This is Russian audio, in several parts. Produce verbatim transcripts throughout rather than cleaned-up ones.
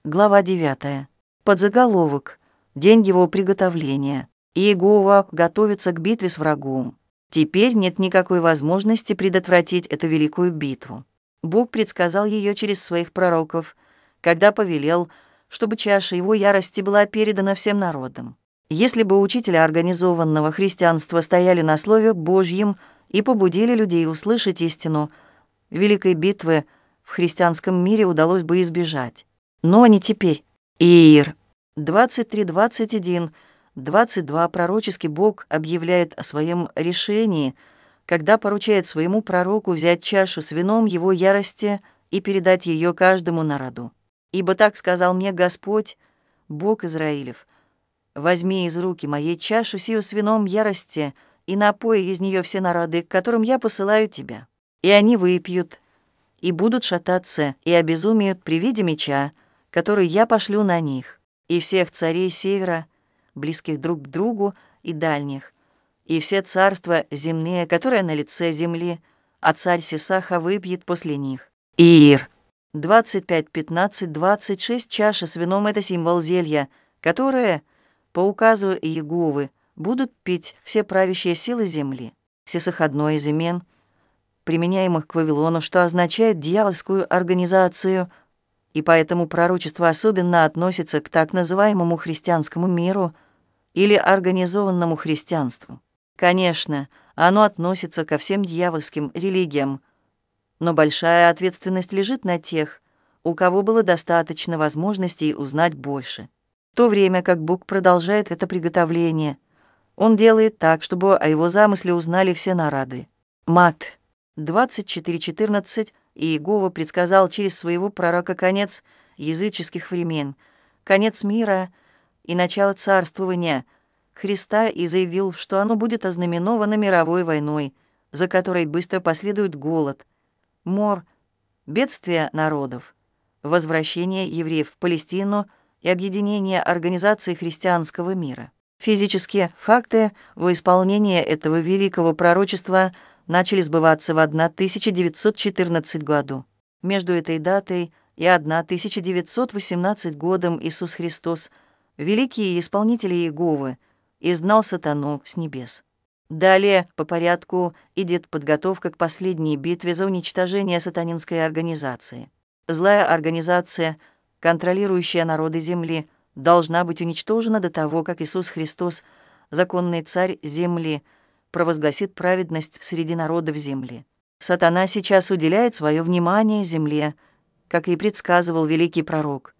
Глава девятая. Подзаголовок. День его приготовления. Иегова готовится к битве с врагом. Теперь нет никакой возможности предотвратить эту великую битву. Бог предсказал ее через своих пророков, когда повелел, чтобы чаша его ярости была передана всем народам. Если бы учители организованного христианства стояли на Слове Божьем и побудили людей услышать истину, великой битвы в христианском мире удалось бы избежать. Но не теперь. Иир. двадцать три двадцать один, двадцать два. Пророческий Бог объявляет о своем решении, когда поручает своему пророку взять чашу с вином его ярости и передать ее каждому народу. «Ибо так сказал мне Господь, Бог Израилев: возьми из руки моей чашу сию с вином ярости и напой из нее все народы, к которым я посылаю тебя. И они выпьют, и будут шататься, и обезумеют при виде меча, который я пошлю на них, и всех царей севера, близких друг к другу и дальних, и все царства земные, которые на лице земли, а царь Сисаха выпьет после них». Иир. двадцать пять пятнадцать двадцать шесть. Чаша с вином — это символ зелья, которое, по указу Иеговы, будут пить все правящие силы земли. Сисах — одно из имен, применяемых к Вавилону, что означает дьявольскую организацию, и поэтому пророчество особенно относится к так называемому христианскому миру или организованному христианству. Конечно, оно относится ко всем дьявольским религиям, но большая ответственность лежит на тех, у кого было достаточно возможностей узнать больше. В то время как Бог продолжает это приготовление, Он делает так, чтобы о Его замысле узнали все народы. Мат. двадцать четыре четырнадцать. Иегова предсказал через своего пророка конец языческих времен, конец мира и начало царствования Христа, и заявил, что оно будет ознаменовано мировой войной, за которой быстро последует голод, мор, бедствие народов, возвращение евреев в Палестину и объединение организаций христианского мира. Физические факты во исполнении этого великого пророчества начали сбываться в тысяча девятьсот четырнадцатом году. Между этой датой и тысяча девятьсот восемнадцатым годом Иисус Христос, великий исполнитель Иеговы, изгнал сатану с небес. Далее по порядку идет подготовка к последней битве за уничтожение сатанинской организации. Злая организация, контролирующая народы земли, должна быть уничтожена до того, как Иисус Христос, законный царь земли, провозгласит праведность среди народов земли. Сатана сейчас уделяет свое внимание земле, как и предсказывал великий пророк.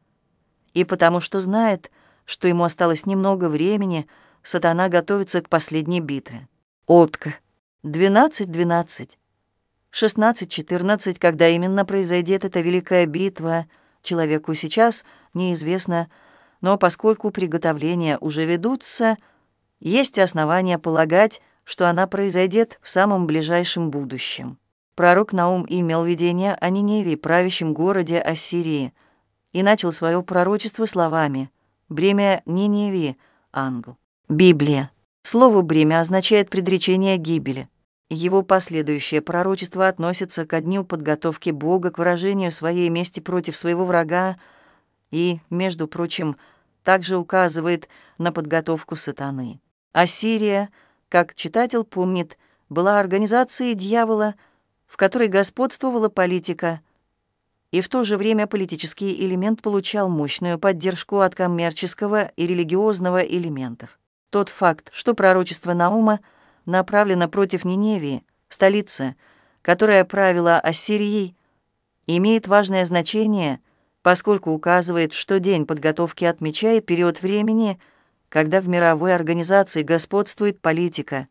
И потому что знает, что ему осталось немного времени, сатана готовится к последней битве. Отка. двенадцать двенадцать. шестнадцать четырнадцать. Когда именно произойдет эта великая битва, человеку сейчас неизвестно, но поскольку приготовления уже ведутся, есть основания полагать, что она произойдет в самом ближайшем будущем. Пророк Наум имел видение о Ниневии, правящем городе Ассирии, и начал свое пророчество словами: «Бремя Ниневии, ангел». Библия. Слово «бремя» означает предречение гибели. Его последующее пророчество относится ко дню подготовки Бога к выражению своей мести против своего врага и, между прочим, также указывает на подготовку сатаны. Ассирия, как читатель помнит, была организацией дьявола, в которой господствовала политика, и в то же время политический элемент получал мощную поддержку от коммерческого и религиозного элементов. Тот факт, что пророчество Наума направлено против Ниневии, столицы, которая правила Ассирией, имеет важное значение, поскольку указывает, что день подготовки отмечает период времени, когда в мировой организации господствует политика,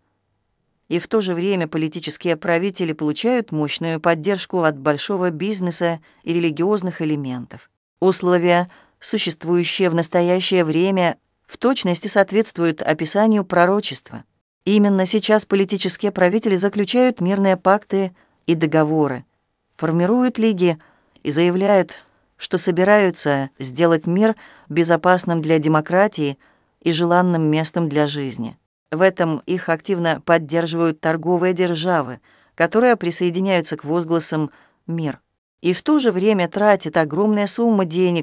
и в то же время политические правители получают мощную поддержку от большого бизнеса и религиозных элементов. Условия, существующие в настоящее время, в точности соответствуют описанию пророчества. Именно сейчас политические правители заключают мирные пакты и договоры, формируют лиги и заявляют, что собираются сделать мир безопасным для демократии и желанным местом для жизни. В этом их активно поддерживают торговые державы, которые присоединяются к возгласам «мир», и в то же время тратят огромные суммы денег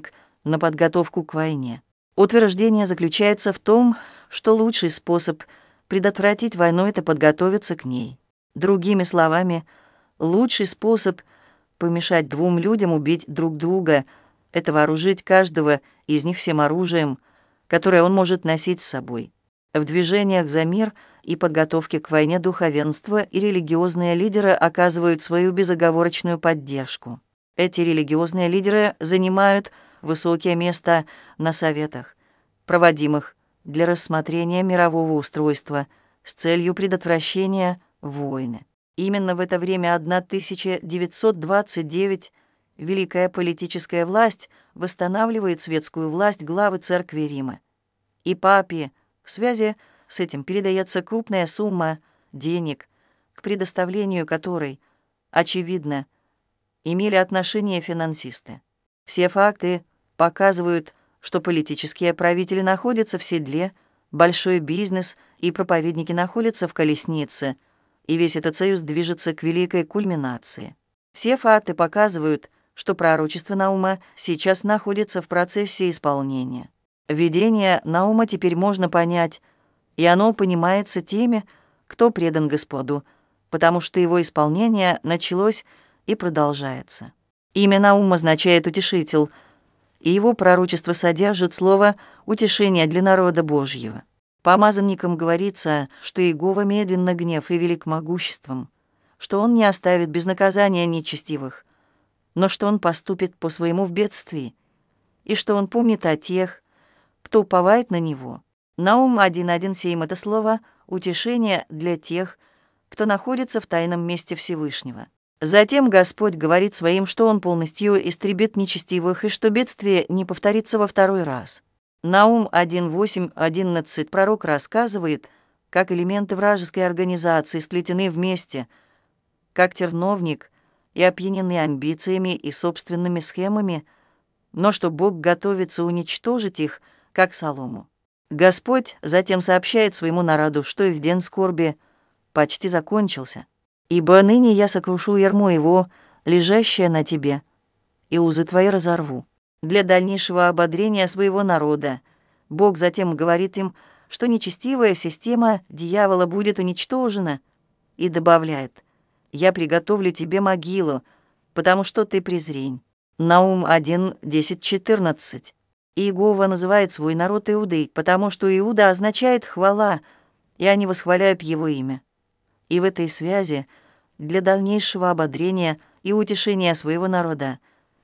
на подготовку к войне. Утверждение заключается в том, что лучший способ предотвратить войну — это подготовиться к ней. Другими словами, лучший способ помешать двум людям убить друг друга — это вооружить каждого из них всем оружием, которое он может носить с собой. В движениях за мир и подготовке к войне духовенство и религиозные лидеры оказывают свою безоговорочную поддержку. Эти религиозные лидеры занимают высокие места на советах, проводимых для рассмотрения мирового устройства с целью предотвращения войны. Именно в это время тысяча девятьсот двадцать девять великая политическая власть восстанавливает светскую власть главы Церкви Рима. И папе в связи с этим передается крупная сумма денег, к предоставлению которой, очевидно, имели отношение финансисты. Все факты показывают, что политические правители находятся в седле, большой бизнес и проповедники находятся в колеснице, и весь этот союз движется к великой кульминации. Все факты показывают, что пророчество Наума сейчас находится в процессе исполнения. Видение Наума теперь можно понять, и оно понимается теми, кто предан Господу, потому что его исполнение началось и продолжается. Имя Наум означает «утешитель», и его пророчество содержит слово «утешение для народа Божьего». Помазанникам говорится, что Иегова медленно гнев и велик могуществом, что он не оставит без наказания нечестивых, но что он поступит по своему в бедствии, и что он помнит о тех, кто уповает на него. Наум один один семь — это слово «утешение для тех, кто находится в тайном месте Всевышнего». Затем Господь говорит своим, что Он полностью истребит нечестивых и что бедствие не повторится во второй раз. Наум один восемь одиннадцать пророк рассказывает, как элементы вражеской организации сплетены вместе, как терновник и опьянены амбициями и собственными схемами, но что Бог готовится уничтожить их, как солому. Господь затем сообщает своему народу, что их день скорби почти закончился. «Ибо ныне я сокрушу ярмо его, лежащее на тебе, и узы твои разорву». Для дальнейшего ободрения своего народа Бог затем говорит им, что нечестивая система дьявола будет уничтожена, и добавляет: «Я приготовлю тебе могилу, потому что ты презрень». Наум один десять четырнадцать. Иегова называет свой народ Иудой, потому что Иуда означает «хвала», и они восхваляют его имя. И в этой связи для дальнейшего ободрения и утешения своего народа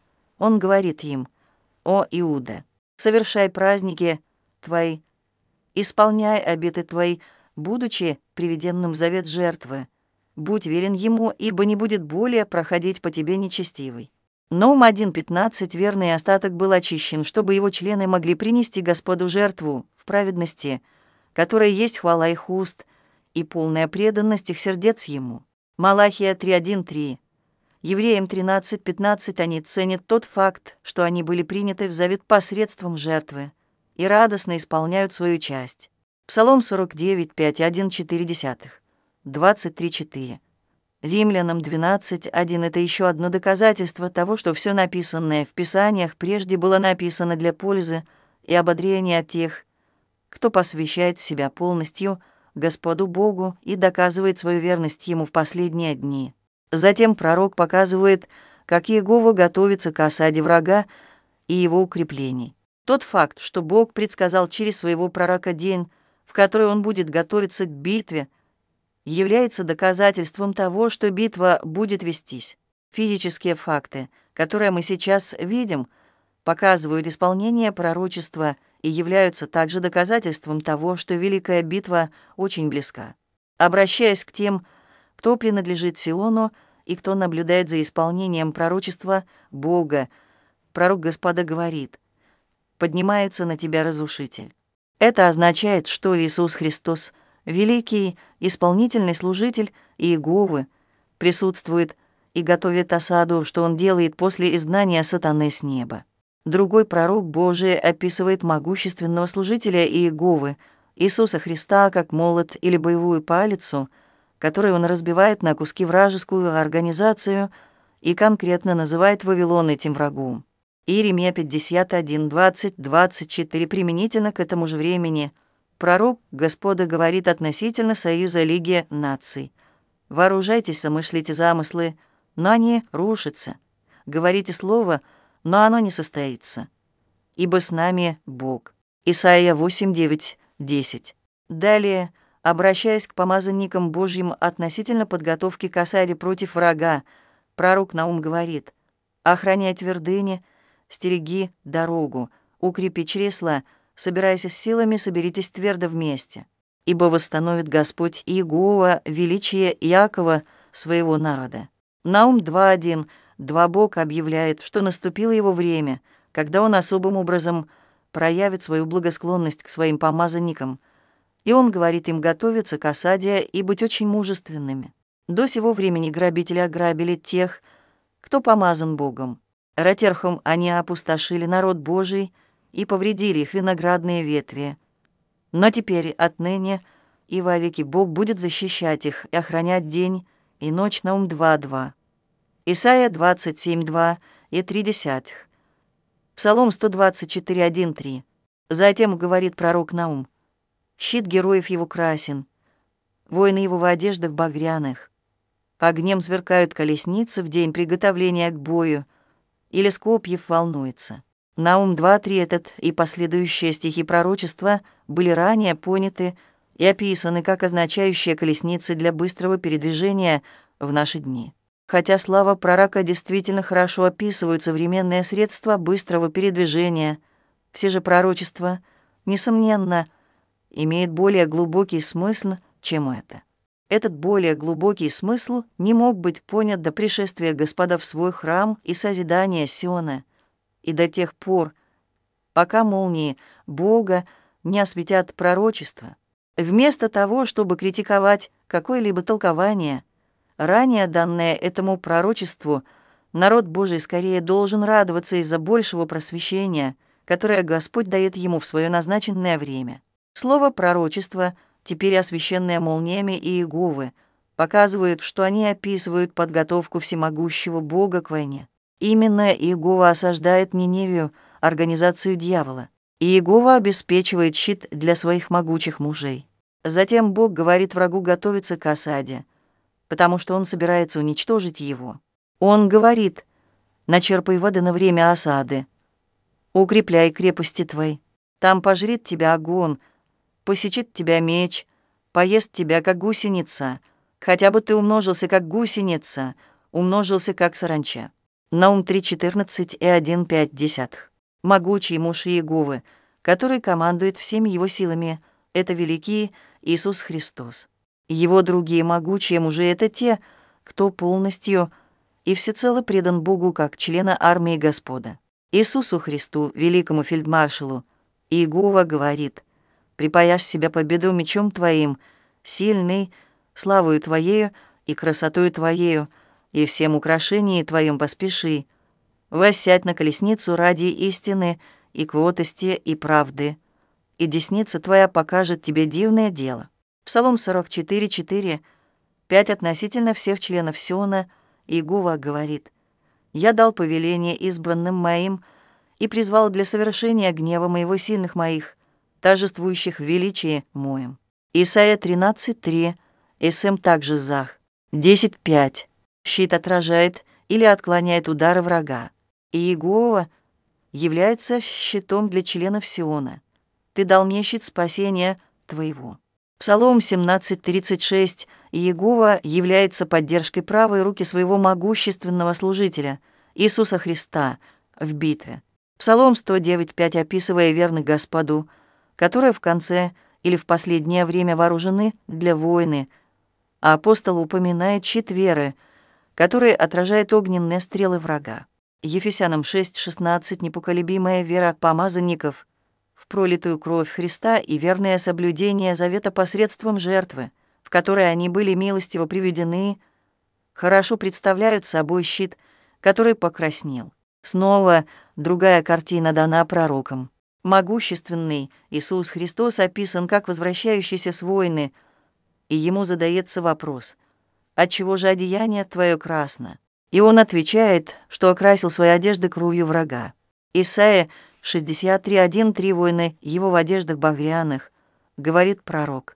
он говорит им: «О Иуда, совершай праздники твои, исполняй обеты твои, будучи приведенным в завет жертвы, будь верен ему, ибо не будет более проходить по тебе нечестивый». Наум один пятнадцать верный остаток был очищен, чтобы его члены могли принести Господу жертву в праведности, которая есть хвала их уст и полная преданность их сердец ему. Малахия три один три. Евреям тринадцать пятнадцать они ценят тот факт, что они были приняты в завет посредством жертвы, и радостно исполняют свою часть. Псалом сорок девять пять один четыре десятых. двадцать три четыре. Римлянам двенадцать один — это еще одно доказательство того, что все написанное в Писаниях прежде было написано для пользы и ободрения тех, кто посвящает себя полностью Господу Богу и доказывает свою верность Ему в последние дни. Затем пророк показывает, как Иегова готовится к осаде врага и его укреплений. Тот факт, что Бог предсказал через своего пророка день, в который он будет готовиться к битве, является доказательством того, что битва будет вестись. Физические факты, которые мы сейчас видим, показывают исполнение пророчества и являются также доказательством того, что великая битва очень близка. Обращаясь к тем, кто принадлежит Сиону и кто наблюдает за исполнением пророчества Бога, пророк Господа говорит: «Поднимается на тебя разрушитель». Это означает, что Иисус Христос, великий исполнительный служитель Иеговы, присутствует и готовит осаду, что он делает после изгнания сатаны с неба. Другой пророк Божий описывает могущественного служителя Иеговы, Иисуса Христа, как молот или боевую палицу, которой он разбивает на куски вражескую организацию и конкретно называет Вавилон этим врагом. Иеремия пятьдесят один, двадцать, двадцать четыре. Применительно к этому же времени пророк Господа говорит относительно союза Лиги наций. «Вооружайтесь, замышлите замыслы, но они рушатся. Говорите слово, но оно не состоится. Ибо с нами Бог». Исайя восемь, девять, десять. Далее, обращаясь к помазанникам Божьим относительно подготовки к осаде против врага, пророк Наум говорит: «Охраняй твердыни, стереги дорогу, укрепи чресла, собирайся с силами, соберитесь твердо вместе. Ибо восстановит Господь Иегова величие Иакова, своего народа». Наум два один. Два Бог объявляет, что наступило его время, когда он особым образом проявит свою благосклонность к своим помазанникам, и он говорит им готовиться к осаде и быть очень мужественными. До сего времени грабители ограбили тех, кто помазан Богом. Ратерхом они опустошили народ Божий и повредили их виноградные ветви. Но теперь отныне и вовеки Бог будет защищать их и охранять день и ночь. Наум два два. Исайя двадцать семь два и три десятых. Псалом сто двадцать четыре, один, три. Затем говорит пророк Наум: «Щит героев его красен, воины его в одеждах багряных. Огнем сверкают колесницы в день приготовления к бою, или с копьев волнуется». Наум два три. Этот и последующие стихи пророчества были ранее поняты и описаны как означающие колесницы для быстрого передвижения в наши дни. Хотя слова пророка действительно хорошо описывают современные средства быстрого передвижения, все же пророчества, несомненно, имеют более глубокий смысл, чем это. Этот более глубокий смысл не мог быть понят до пришествия Господа в свой храм и созидания Сиона, и до тех пор, пока молнии Бога не осветят пророчество. Вместо того, чтобы критиковать какое-либо толкование, ранее данное этому пророчеству, народ Божий скорее должен радоваться из-за большего просвещения, которое Господь дает ему в свое назначенное время. Слово «пророчество», теперь освященное молниями Иеговы, показывает, что они описывают подготовку всемогущего Бога к войне. Именно Иегова осаждает Ниневию, организацию дьявола, и Иегова обеспечивает щит для своих могучих мужей. Затем Бог говорит врагу готовиться к осаде, потому что он собирается уничтожить его. Он говорит: «Начерпай воды на время осады, укрепляй крепости твои, там пожрит тебя огонь, посечет тебя меч, поест тебя, как гусеница, хотя бы ты умножился, как гусеница, умножился, как саранча». Наум три четырнадцать и один пять десятых. Могучий муж Иеговы, который командует всеми его силами, это великий Иисус Христос. Его другие могучие мужи — это те, кто полностью и всецело предан Богу как члена армии Господа. Иисусу Христу, великому фельдмаршалу, Иегова говорит: «Припаяшь себя победу мечом твоим, сильный, славою твоею и красотою твоею, и всем украшением твоим поспеши. Воссядь на колесницу ради истины и кротости и правды, и десница твоя покажет тебе дивное дело». Псалом сорок четыре, четыре, пять. Относительно всех членов Сиона Иегова говорит: «Я дал повеление избранным моим и призвал для совершения гнева моего сильных моих, торжествующих в величии моем». Исайя тринадцать, три. Эсэм также Зах десять, пять. Щит отражает или отклоняет удары врага. И Иегова является щитом для членов Сиона. «Ты дал мне щит спасения твоего». Псалом семнадцать, тридцать шесть. Иегова является поддержкой правой руки своего могущественного служителя, Иисуса Христа, в битве. Псалом сто девять, пять, описывая верных Господу, которые в конце или в последнее время вооружены для войны, а апостол упоминает щит веры, который отражает огненные стрелы врага. Ефесянам шесть, шестнадцать. Непоколебимая вера помазанников в пролитую кровь Христа и верное соблюдение завета посредством жертвы, в которой они были милостиво приведены, хорошо представляют собой щит, который покраснел. Снова другая картина дана пророкам. Могущественный Иисус Христос описан как возвращающийся с войны, и ему задается вопрос: «Отчего же одеяние твое красно?» И он отвечает, что окрасил свои одежды кровью врага. Исайя шестьдесят три, один, три воины его в одеждах багряных, говорит пророк.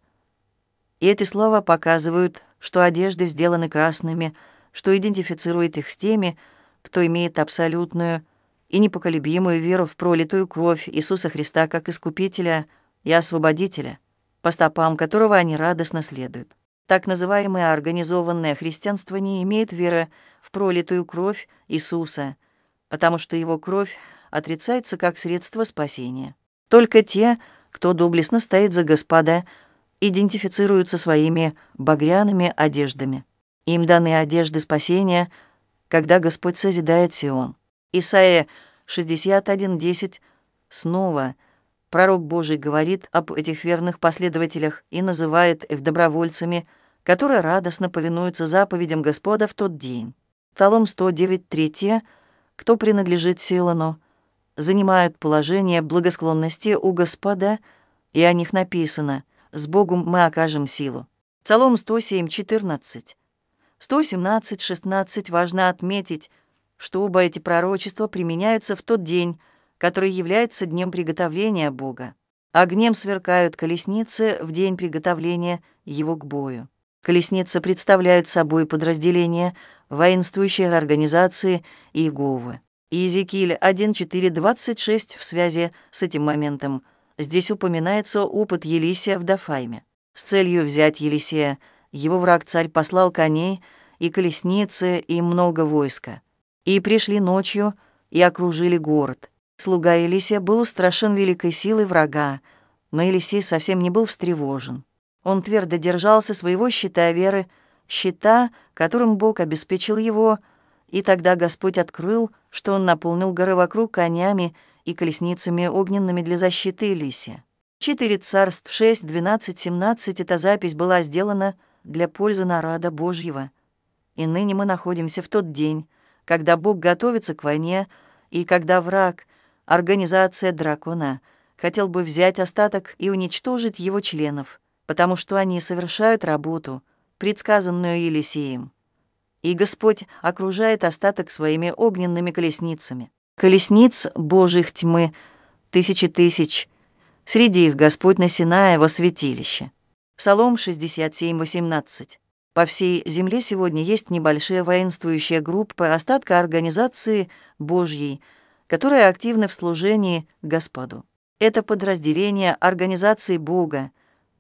И эти слова показывают, что одежды сделаны красными, что идентифицирует их с теми, кто имеет абсолютную и непоколебимую веру в пролитую кровь Иисуса Христа как Искупителя и Освободителя, по стопам которого они радостно следуют. Так называемое организованное христианство не имеет веры в пролитую кровь Иисуса, потому что его кровь отрицается как средство спасения. Только те, кто доблестно стоит за Господа, идентифицируются своими багряными одеждами. Им даны одежды спасения, когда Господь созидает Сион. Исайя шестьдесят один, десять. Снова пророк Божий говорит об этих верных последователях и называет их добровольцами, которые радостно повинуются заповедям Господа в тот день. Псалом сто девять, три. Кто принадлежит Силану, занимают положение благосклонности у Господа, и о них написано: «С Богом мы окажем силу». Псалом сто семь, четырнадцать. сто семнадцать, шестнадцать. Важно отметить, что оба эти пророчества применяются в тот день, который является днем приготовления Бога. Огнем сверкают колесницы в день приготовления его к бою. Колесницы представляют собой подразделения воинствующей организации Иеговы. Иезекииль один, четыре, двадцать шесть. В связи с этим моментом здесь упоминается опыт Елисея в Дофайме. С целью взять Елисея его враг-царь послал коней и колесницы и много войска. И пришли ночью и окружили город. Слуга Елисея был устрашен великой силой врага, но Елисей совсем не был встревожен. Он твердо держался своего щита веры, щита, которым Бог обеспечил его, и тогда Господь открыл, что он наполнил горы вокруг конями и колесницами огненными для защиты Елисея. Четыре царств, шесть, двенадцать, семнадцать. Эта запись была сделана для пользы народа Божьего. И ныне мы находимся в тот день, когда Бог готовится к войне, и когда враг, организация дракона, хотел бы взять остаток и уничтожить его членов, потому что они совершают работу, предсказанную Елисеем. И Господь окружает остаток своими огненными колесницами. Колесниц Божьих тьмы тысячи тысяч, среди их Господь на Синае во святилище. Псалом шестьдесят семь, восемнадцать. По всей земле сегодня есть небольшие воинствующие группы остатка организации Божьей, которые активны в служении Господу. Это подразделение организации Бога,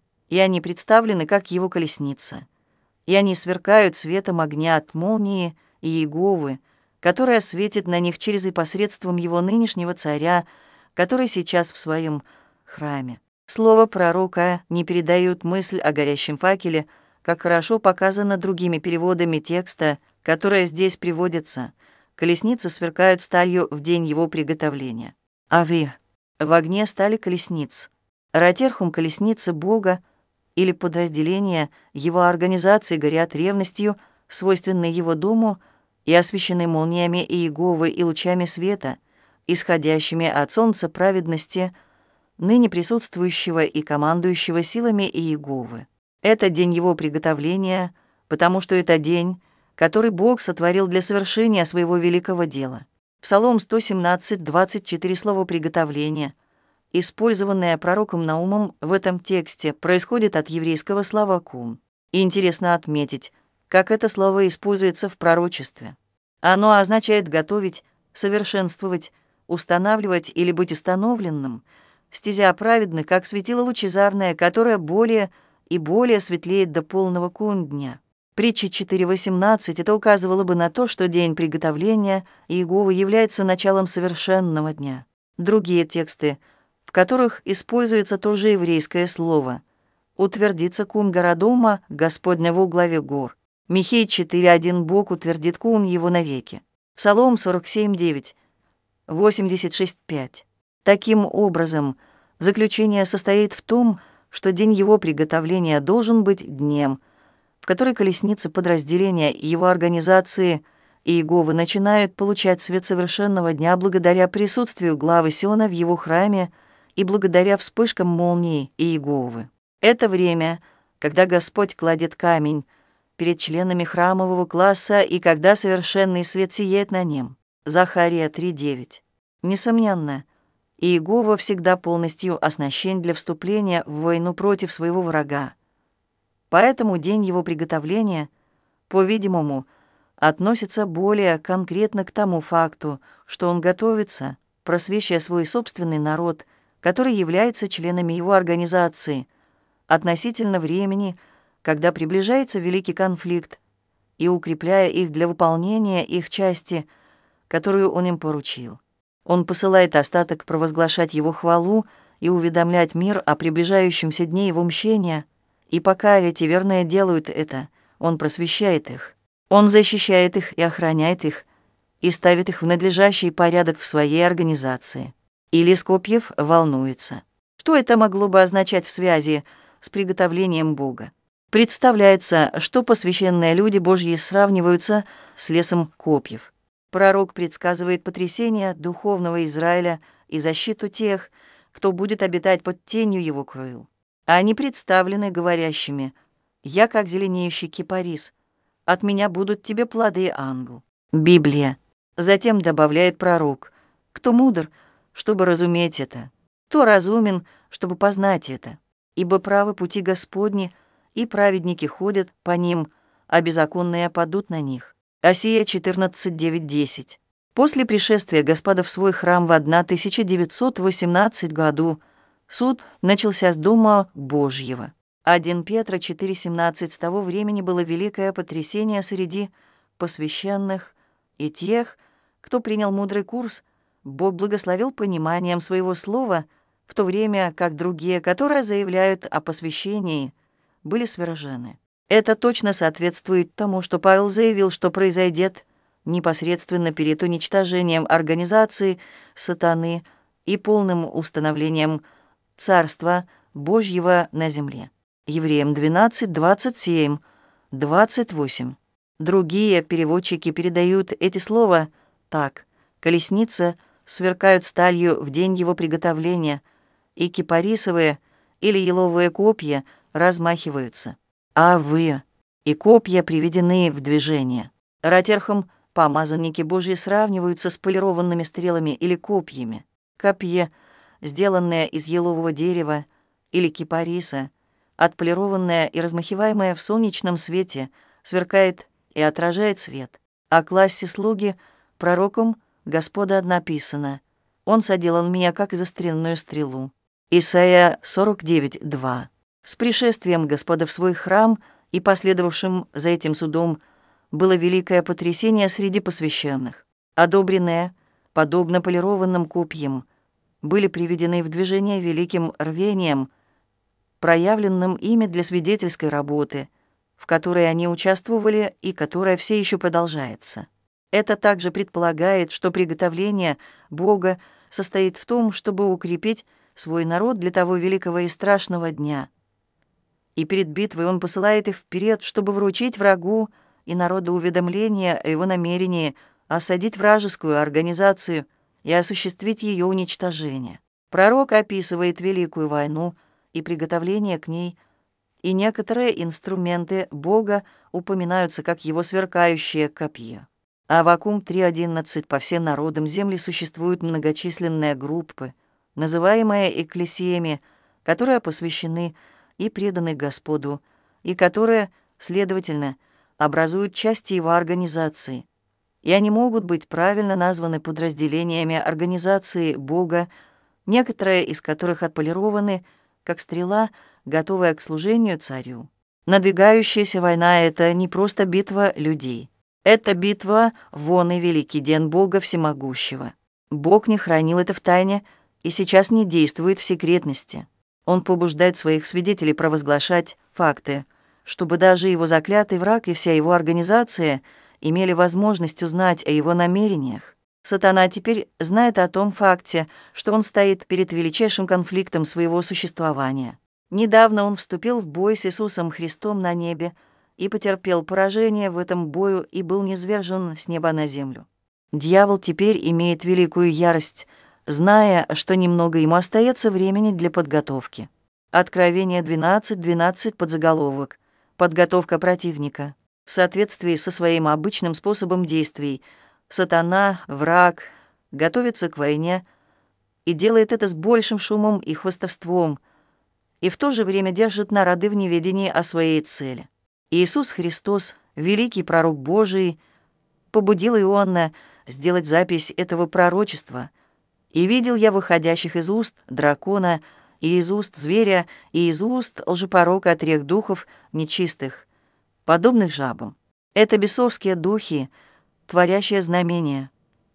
и они представлены как его колесница. И они сверкают светом огня от молнии и Иеговы, которая светит на них через и посредством его нынешнего царя, который сейчас в своем храме. Слово пророка не передает мысль о горящем факеле, как хорошо показано другими переводами текста, которые здесь приводятся. Колесницы сверкают сталью в день его приготовления. Ави. В огне стали колесниц. Ратерхум — колесницы Бога, или подразделения его организации горят ревностью, свойственной его дому, и освещены молниями Иеговы и лучами света, исходящими от солнца праведности, ныне присутствующего и командующего силами Иеговы. Это день его приготовления, потому что это день, который Бог сотворил для совершения своего великого дела. Псалом сто семнадцать, двадцать четыре. Слово «приготовление», использованное пророком Наумом в этом тексте, происходит от еврейского слова «кум». И интересно отметить, как это слово используется в пророчестве. Оно означает готовить, совершенствовать, устанавливать или быть установленным, стезя праведных, как светило лучезарное, которое более и более светлеет до полного кун дня. Притча четыре восемнадцать это указывало бы на то, что день приготовления Иеговы является началом совершенного дня. Другие тексты, в которых используется то же еврейское слово, утвердится кум городома Господня во главе гор. Михей четыре один Бог утвердит кум его навеки. Псалом сорок семь девять, восемьдесят шесть пять. Таким образом, заключение состоит в том, что день его приготовления должен быть днем, в который колесницы подразделения его организации Иеговы начинают получать свет совершенного дня благодаря присутствию главы Сиона в его храме и благодаря вспышкам молнии Иеговы. Это время, когда Господь кладет камень перед членами храмового класса и когда совершенный свет сияет на нем. Захария три девять. Несомненно, Иегова всегда полностью оснащен для вступления в войну против своего врага. Поэтому день его приготовления, по-видимому, относится более конкретно к тому факту, что он готовится, просвещая свой собственный народ, который является членами его организации, относительно времени, когда приближается великий конфликт, и укрепляя их для выполнения их части, которую он им поручил. Он посылает остаток провозглашать его хвалу и уведомлять мир о приближающемся дне его мщения, и пока эти верные делают это, он просвещает их. Он защищает их и охраняет их, и ставит их в надлежащий порядок в своей организации. Или Скопьев волнуется. Что это могло бы означать в связи с приготовлением Бога? Представляется, что посвященные люди Божьи сравниваются с лесом копьев. Пророк предсказывает потрясение духовного Израиля и защиту тех, кто будет обитать под тенью его крыл. Они представлены говорящими: «Я, как зеленеющий кипарис, от меня будут тебе плоды, ангел». Библия. Затем добавляет пророк: «Кто мудр, чтобы разуметь это? Кто разумен, чтобы познать это? Ибо правы пути Господни, и праведники ходят по ним, а беззаконные падут на них». Осия четырнадцать, девять, десять. После пришествия Господа в свой храм в тысяча девятьсот восемнадцатом году суд начался с Дома Божьего. первое Петра четыре, семнадцать. С того времени было великое потрясение среди посвященных и тех, кто принял мудрый курс. Бог благословил пониманием своего слова, в то время как другие, которые заявляют о посвящении, были свержены. Это точно соответствует тому, что Павел заявил, что произойдет непосредственно перед уничтожением организации сатаны и полным установлением Царства Божьего на земле. Евреям двенадцать, двадцать семь, двадцать восемь. Другие переводчики передают эти слова так: «Колесницы сверкают сталью в день его приготовления, и кипарисовые или еловые копья размахиваются, а вы и копья приведены в движение». Ратерхом помазанники Божьи сравниваются с полированными стрелами или копьями. Копье, сделанное из елового дерева или кипариса, отполированное и размахиваемое в солнечном свете, сверкает и отражает свет. О классе слуги пророком Господа написано: «Он соделал меня, как изостренную стрелу». Исайя сорок девять, два. С пришествием Господа в свой храм и последовавшим за этим судом было великое потрясение среди посвященных. Одобренные, подобно полированным копьям, были приведены в движение великим рвением, проявленным ими для свидетельской работы, в которой они участвовали и которая все еще продолжается. Это также предполагает, что приготовление Бога состоит в том, чтобы укрепить свой народ для того великого и страшного дня. И перед битвой он посылает их вперед, чтобы вручить врагу и народу уведомление о его намерении осадить вражескую организацию и осуществить ее уничтожение. Пророк описывает великую войну и приготовление к ней, и некоторые инструменты Бога упоминаются как его сверкающее копье. Аввакум три, одиннадцать. По всем народам земли существуют многочисленные группы, называемые экклесиями, которые посвящены и преданы Господу, и которые, следовательно, образуют части его организации. И они могут быть правильно названы подразделениями организации Бога, некоторые из которых отполированы, как стрела, готовая к служению царю. Надвигающаяся война — это не просто битва людей. Это битва вон и великий день Бога Всемогущего. Бог не хранил это в тайне и сейчас не действует в секретности. Он побуждает своих свидетелей провозглашать факты, чтобы даже его заклятый враг и вся его организация имели возможность узнать о его намерениях. Сатана теперь знает о том факте, что он стоит перед величайшим конфликтом своего существования. Недавно он вступил в бой с Иисусом Христом на небе и потерпел поражение в этом бою и был низвержен с неба на землю. Дьявол теперь имеет великую ярость, зная, что немного ему остается времени для подготовки. Откровение двенадцать, двенадцать, подзаголовок. Подготовка противника. В соответствии со своим обычным способом действий, сатана, враг, готовится к войне и делает это с большим шумом и хвастовством, и в то же время держит народы в неведении о своей цели. Иисус Христос, великий пророк Божий, побудил Иоанна сделать запись этого пророчества. «И видел я выходящих из уст дракона, и из уст зверя, и из уст лжепорока трех духов нечистых, подобных жабам». Это бесовские духи, творящие знамения.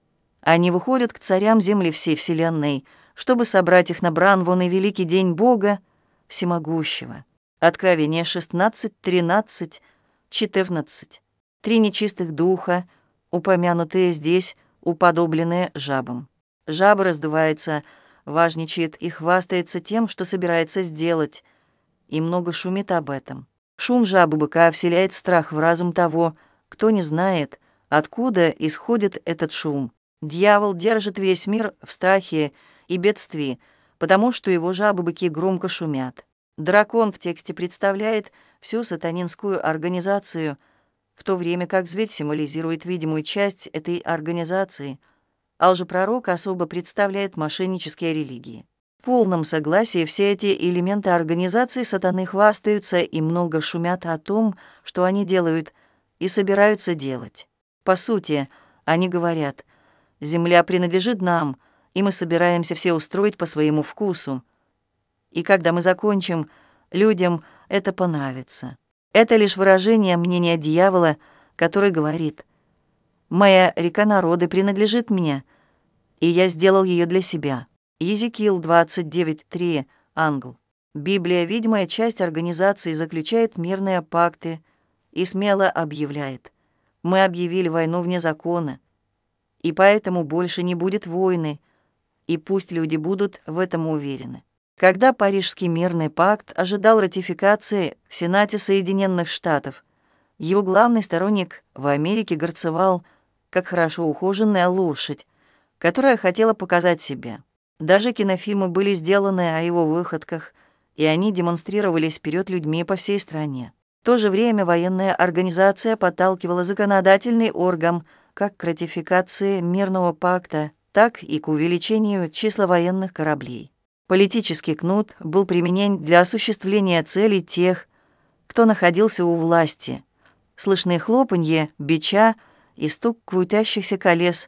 Они выходят к царям земли всей вселенной, чтобы собрать их на бран вон и великий день Бога Всемогущего. Откровение шестнадцать, тринадцать, четырнадцать. Три нечистых духа, упомянутые здесь, уподобленные жабам. Жаба раздувается, важничает и хвастается тем, что собирается сделать, и много шумит об этом. Шум жабы-быка вселяет страх в разум того, кто не знает, откуда исходит этот шум. Дьявол держит весь мир в страхе и бедствии, потому что его жабы-быки громко шумят. Дракон в тексте представляет всю сатанинскую организацию, в то время как зверь символизирует видимую часть этой организации, а лжепророк особо представляет мошеннические религии. В полном согласии все эти элементы организации сатаны хвастаются и много шумят о том, что они делают и собираются делать. По сути, они говорят: «Земля принадлежит нам, и мы собираемся все устроить по своему вкусу. И когда мы закончим, людям это понравится». Это лишь выражение мнения дьявола, который говорит: «Моя река народы принадлежит мне, и я сделал ее для себя». Иезекиил двадцать девять три, англ. Библия, видимая часть организации, заключает мирные пакты и смело объявляет: «Мы объявили войну вне закона, и поэтому больше не будет войны, и пусть люди будут в этом уверены». Когда Парижский мирный пакт ожидал ратификации в Сенате Соединенных Штатов, его главный сторонник в Америке горцевал, как хорошо ухоженная лошадь, которая хотела показать себя. Даже кинофильмы были сделаны о его выходках, и они демонстрировались перед людьми по всей стране. В то же время военная организация подталкивала законодательный орган как к ратификации мирного пакта, так и к увеличению числа военных кораблей. Политический кнут был применен для осуществления целей тех, кто находился у власти. Слышны хлопанье бича и стук крутящихся колес,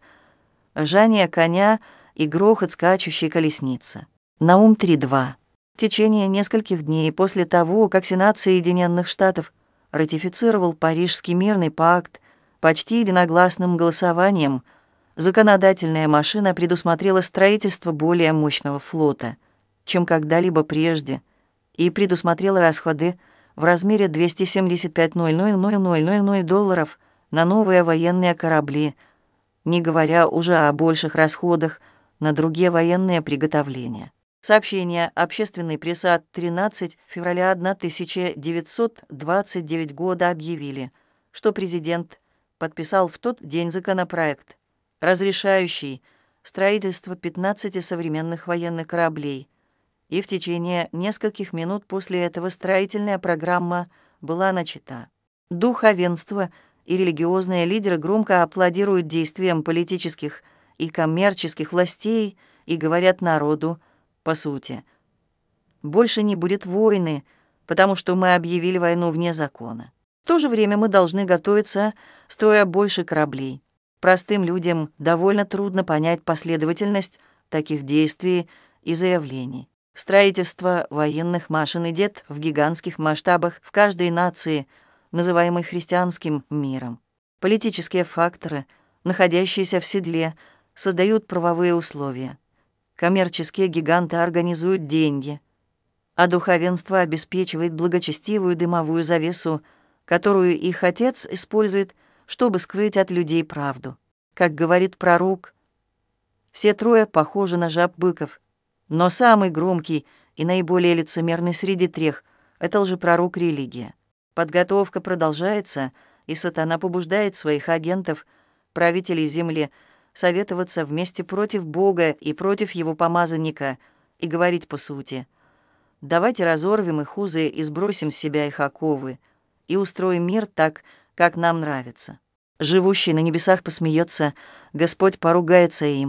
жание коня и грохот скачущей колесницы. Наум три два. В течение нескольких дней после того, как Сенат Соединенных Штатов ратифицировал Парижский мирный пакт почти единогласным голосованием, законодательная машина предусмотрела строительство более мощного флота, чем когда-либо прежде, и предусмотрела расходы в размере двести семьдесят пять тысяч долларов на новые военные корабли, не говоря уже о больших расходах на другие военные приготовления. Сообщение общественной прессы от тринадцатого февраля тысяча девятьсот двадцать девятого года объявили, что президент подписал в тот день законопроект, разрешающий строительство пятнадцати современных военных кораблей, и в течение нескольких минут после этого строительная программа была начата. Духовенство и религиозные лидеры громко аплодируют действиям политических и коммерческих властей и говорят народу, по сути: «Больше не будет войны, потому что мы объявили войну вне закона». В то же время мы должны готовиться, строя больше кораблей. Простым людям довольно трудно понять последовательность таких действий и заявлений. Строительство военных машин идет в гигантских масштабах в каждой нации, называемой христианским миром. Политические факторы, находящиеся в седле, создают правовые условия. Коммерческие гиганты организуют деньги, а духовенство обеспечивает благочестивую дымовую завесу, которую их отец использует, чтобы скрыть от людей правду. Как говорит пророк, все трое похожи на жаб-быков, но самый громкий и наиболее лицемерный среди трех — это лжепророк религия. Подготовка продолжается, и сатана побуждает своих агентов, правителей земли, советоваться вместе против Бога и против его помазанника и говорить по сути: «Давайте разорвем их узы и сбросим с себя их оковы, и устроим мир так, как нам нравится». Живущий на небесах посмеется, Господь поругается им.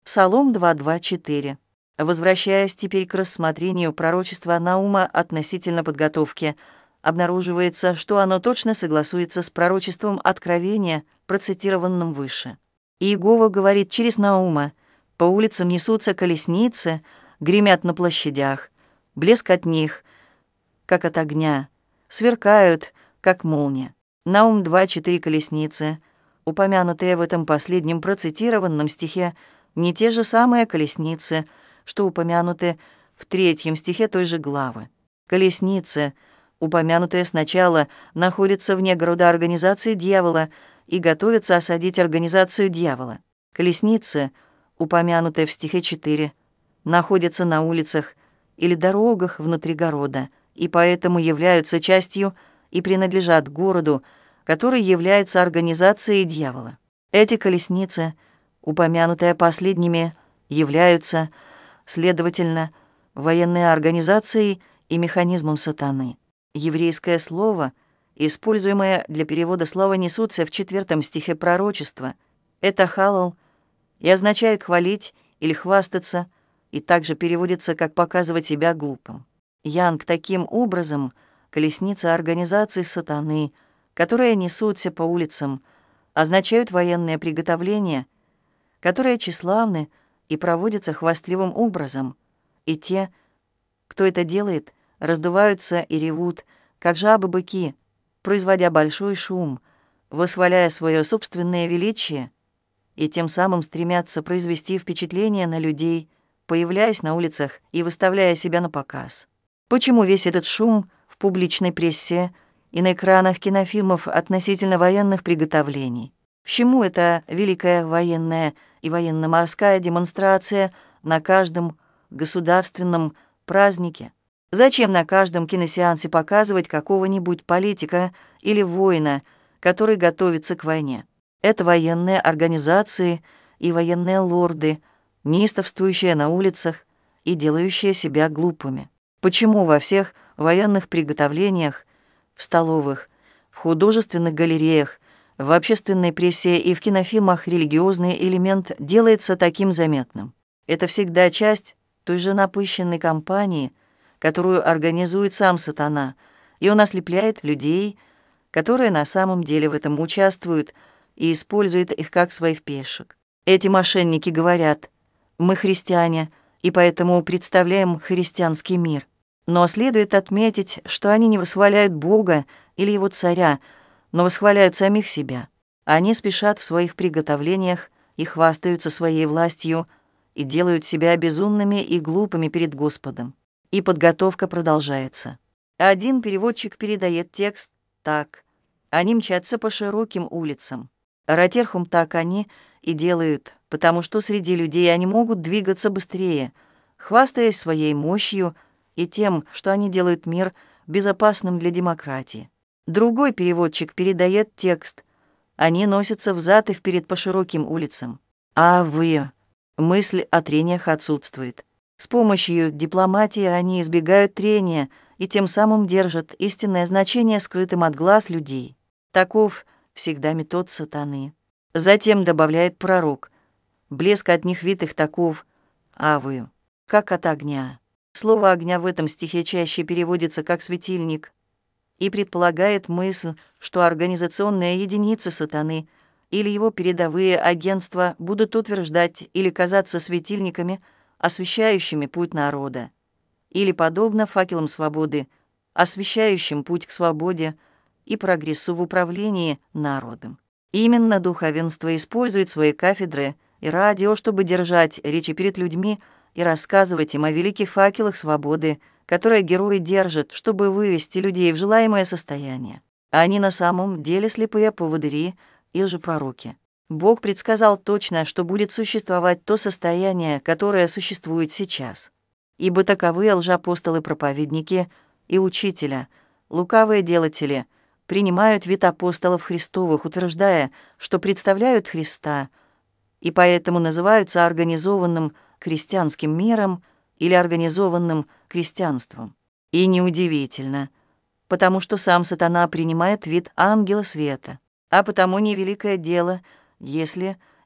Псалом два два четыре. Возвращаясь теперь к рассмотрению пророчества Наума относительно подготовки, обнаруживается, что оно точно согласуется с пророчеством Откровения, процитированным выше. Иегова говорит через Наума: «По улицам несутся колесницы, гремят на площадях, блеск от них, как от огня, сверкают, как молния». Наум два четыре. Колесницы, упомянутые в этом последнем процитированном стихе, не те же самые колесницы, что упомянуты в третьем стихе той же главы. Колесницы, упомянутые сначала, находятся вне города организации дьявола и готовятся осадить организацию дьявола. Колесницы, упомянутые в стихе четыре, находятся на улицах или дорогах внутри города, и поэтому являются частью и принадлежат городу, который является организацией дьявола. Эти колесницы, упомянутые последними, являются, следовательно, военной организацией и механизмом сатаны. Еврейское слово, используемое для перевода слова «несутся» в четвертом стихе пророчества, это «халал» и означает «хвалить» или «хвастаться», и также переводится как «показывать себя глупым». Янг таким образом колесница организации сатаны, которые несутся по улицам, означают военные приготовления, которые тщеславны и проводятся хвастливым образом, и те, кто это делает, раздуваются и ревут, как жабы-быки, производя большой шум, восхваляя свое собственное величие, и тем самым стремятся произвести впечатление на людей, появляясь на улицах и выставляя себя на показ. Почему весь этот шум в публичной прессе и на экранах кинофильмов относительно военных приготовлений? К чему эта великая военная и военно-морская демонстрация на каждом государственном празднике? Зачем на каждом киносеансе показывать какого-нибудь политика или воина, который готовится к войне? Это военные организации и военные лорды, неистовствующие на улицах и делающие себя глупыми. Почему во всех военных приготовлениях, в столовых, в художественных галереях, в общественной прессе и в кинофильмах религиозный элемент делается таким заметным? Это всегда часть той же напыщенной кампании, которую организует сам сатана, и он ослепляет людей, которые на самом деле в этом участвуют, и использует их как своих пешек. Эти мошенники говорят: «Мы христиане, и поэтому представляем христианский мир». Но следует отметить, что они не восхваляют Бога или Его царя, но восхваляют самих себя. Они спешат в своих приготовлениях и хвастаются своей властью, и делают себя безумными и глупыми перед Господом. И подготовка продолжается. Один переводчик передает текст так: «Они мчатся по широким улицам». Ратерхум так они и делают, потому что среди людей они могут двигаться быстрее, хвастаясь своей мощью и тем, что они делают мир безопасным для демократии. Другой переводчик передает текст: «Они носятся взад и вперед по широким улицам». А вы? Мысль о трениях отсутствует. С помощью дипломатии они избегают трения и тем самым держат истинное значение скрытым от глаз людей. Таков всегда метод сатаны. Затем добавляет пророк: «Блеск от них витых таков, а вы, как от огня». Слово «огня» в этом стихе чаще переводится как «светильник» и предполагает мысль, что организационные единицы сатаны или его передовые агентства будут утверждать или казаться светильниками, освещающими путь народа, или, подобно факелам свободы, освещающим путь к свободе и прогрессу в управлении народом. Именно духовенство использует свои кафедры и радио, чтобы держать речи перед людьми и рассказывать им о великих факелах свободы, которые герои держат, чтобы вывести людей в желаемое состояние. Они на самом деле слепые поводыри и лжепророки. Бог предсказал точно, что будет существовать то состояние, которое существует сейчас. Ибо таковы лжеапостолы-проповедники и учителя, лукавые делатели, принимают вид апостолов Христовых, утверждая, что представляют Христа, и поэтому называются организованным крестьянским миром или организованным крестьянством. И неудивительно, потому что сам сатана принимает вид ангела света, а потому невеликое дело, если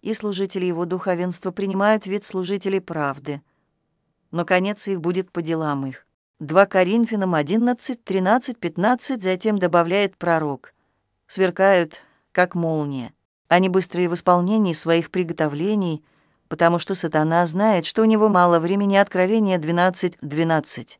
и служители его духовенства принимают вид служителей правды, но конец их будет по делам их. два Коринфянам одиннадцать, тринадцать, пятнадцать, затем добавляет пророк. Сверкают, как молния. Они быстрые в исполнении своих приготовлений, потому что сатана знает, что у него мало времени. Откровение двенадцать, двенадцать.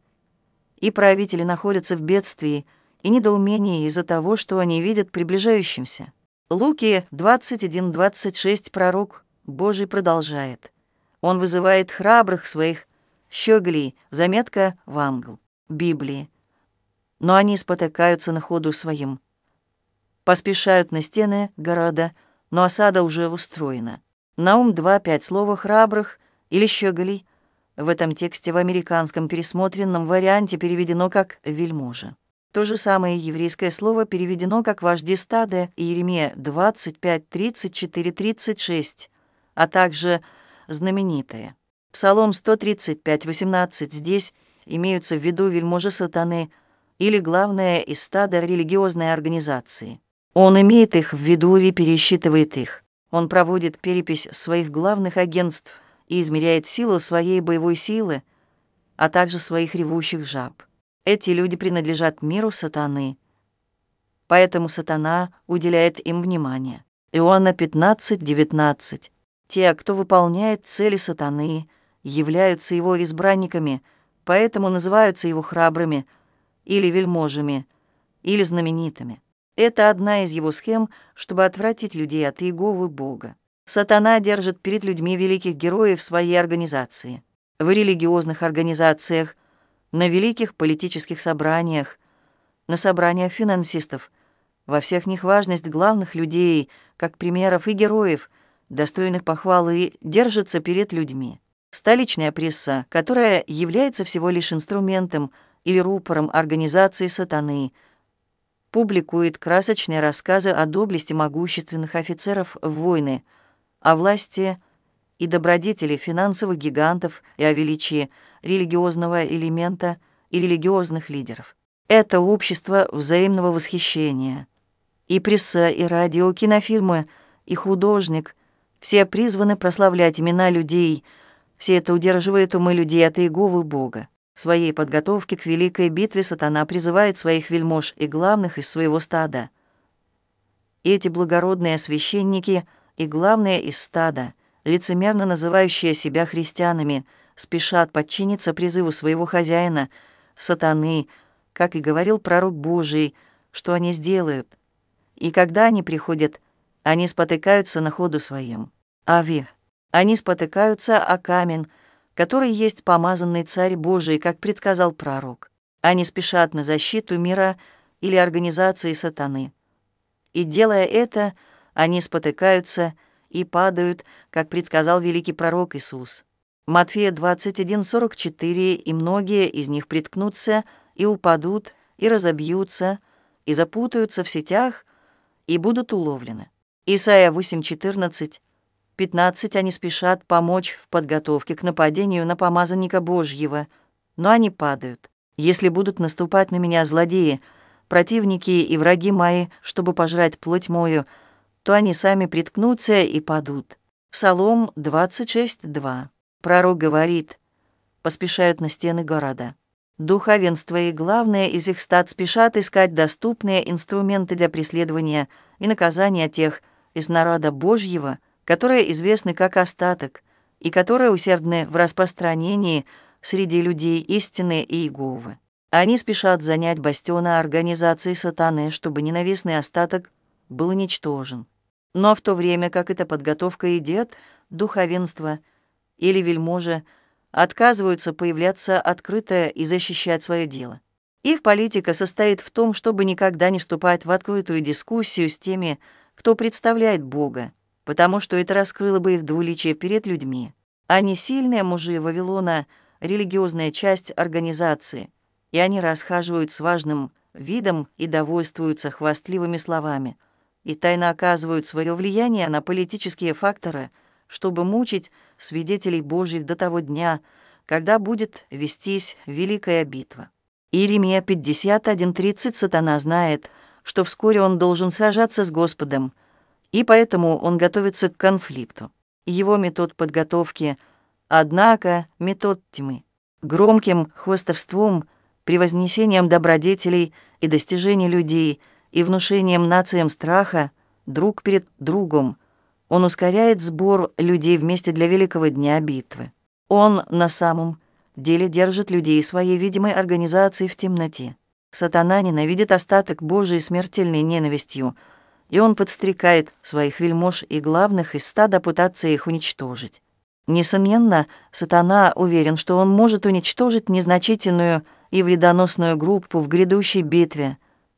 И правители находятся в бедствии и недоумении из-за того, что они видят приближающимся. Луки двадцать один, двадцать шесть, пророк Божий продолжает. Он вызывает храбрых своих щеголей, заметка в англ, Библии. Но они спотыкаются на ходу своим. Поспешают на стены города, но осада уже устроена. Наум два пять, слово «храбрых» или «щеголей» в этом тексте в американском пересмотренном варианте переведено как «вельможа». То же самое еврейское слово переведено как «вожди стада» Иеремия двадцать пять, тридцать четыре, тридцать шесть, а также знаменитое. Псалом сто тридцать пять, восемнадцать. Здесь имеются в виду вельможи сатаны или главное из стада религиозной организации. Он имеет их в виду и пересчитывает их. Он проводит перепись своих главных агентств и измеряет силу своей боевой силы, а также своих ревущих жаб. Эти люди принадлежат миру сатаны, поэтому сатана уделяет им внимание. Иоанна пятнадцать, девятнадцать. Те, кто выполняет цели сатаны, являются его избранниками, поэтому называются его храбрыми или вельможами, или знаменитыми. Это одна из его схем, чтобы отвратить людей от Иеговы Бога. Сатана держит перед людьми великих героев своей организации. В религиозных организациях, на великих политических собраниях, на собраниях финансистов, во всех них важность главных людей, как примеров и героев, достойных похвалы, держится перед людьми. Столичная пресса, которая является всего лишь инструментом или рупором организации сатаны, публикует красочные рассказы о доблести могущественных офицеров в войны, о власти и добродетели финансовых гигантов и о величии религиозного элемента и религиозных лидеров. Это общество взаимного восхищения. И пресса, и радио, кинофильмы, и художник — все призваны прославлять имена людей. Все это удерживает умы людей от Иеговы Бога. В своей подготовке к великой битве сатана призывает своих вельмож и главных из своего стада. И эти благородные священники и главные из стада, лицемерно называющие себя христианами, спешат подчиниться призыву своего хозяина, сатаны, как и говорил пророк Божий, что они сделают. И когда они приходят, они спотыкаются на ходу своем. Ави. Они спотыкаются о камень, который есть помазанный Царь Божий, как предсказал пророк. Они спешат на защиту мира или организации сатаны. И, делая это, они спотыкаются и падают, как предсказал великий пророк Иисус. Матфея двадцать один, сорок четыре, и многие из них приткнутся и упадут, и разобьются, и запутаются в сетях, и будут уловлены. Исайя восемь, четырнадцать, пятнадцать. Они спешат помочь в подготовке к нападению на помазанника Божьего, но они падают. Если будут наступать на меня злодеи, противники и враги мои, чтобы пожрать плоть мою, то они сами приткнутся и падут. Псалом двадцать шесть, два. Пророк говорит: поспешают на стены города. Духовенство и главное из их стад спешат искать доступные инструменты для преследования и наказания тех из народа Божьего, которые известны как остаток, и которые усердны в распространении среди людей истины и Иеговы. Они спешат занять бастионы организации сатаны, чтобы ненавистный остаток был уничтожен. Но в то время, как эта подготовка идет, духовенство или вельможи отказываются появляться открыто и защищать свое дело. Их политика состоит в том, чтобы никогда не вступать в открытую дискуссию с теми, кто представляет Бога, потому что это раскрыло бы их двуличие перед людьми. Они сильные мужи Вавилона, религиозная часть организации, и они расхаживают с важным видом и довольствуются хвастливыми словами, и тайно оказывают свое влияние на политические факторы, чтобы мучить свидетелей Божьих до того дня, когда будет вестись великая битва. Иеремия пятьдесят один, тридцать. Сатана знает, что вскоре он должен сражаться с Господом, и поэтому он готовится к конфликту. Его метод подготовки, однако, метод тьмы. Громким хвастовством, превознесением добродетелей и достижений людей и внушением нациям страха друг перед другом он ускоряет сбор людей вместе для великого дня битвы. Он на самом деле держит людей своей видимой организацией в темноте. Сатана ненавидит остаток Божией смертельной ненавистью, и он подстрекает своих вельмож и главных из стада пытаться их уничтожить. Несомненно, сатана уверен, что он может уничтожить незначительную и вредоносную группу в грядущей битве.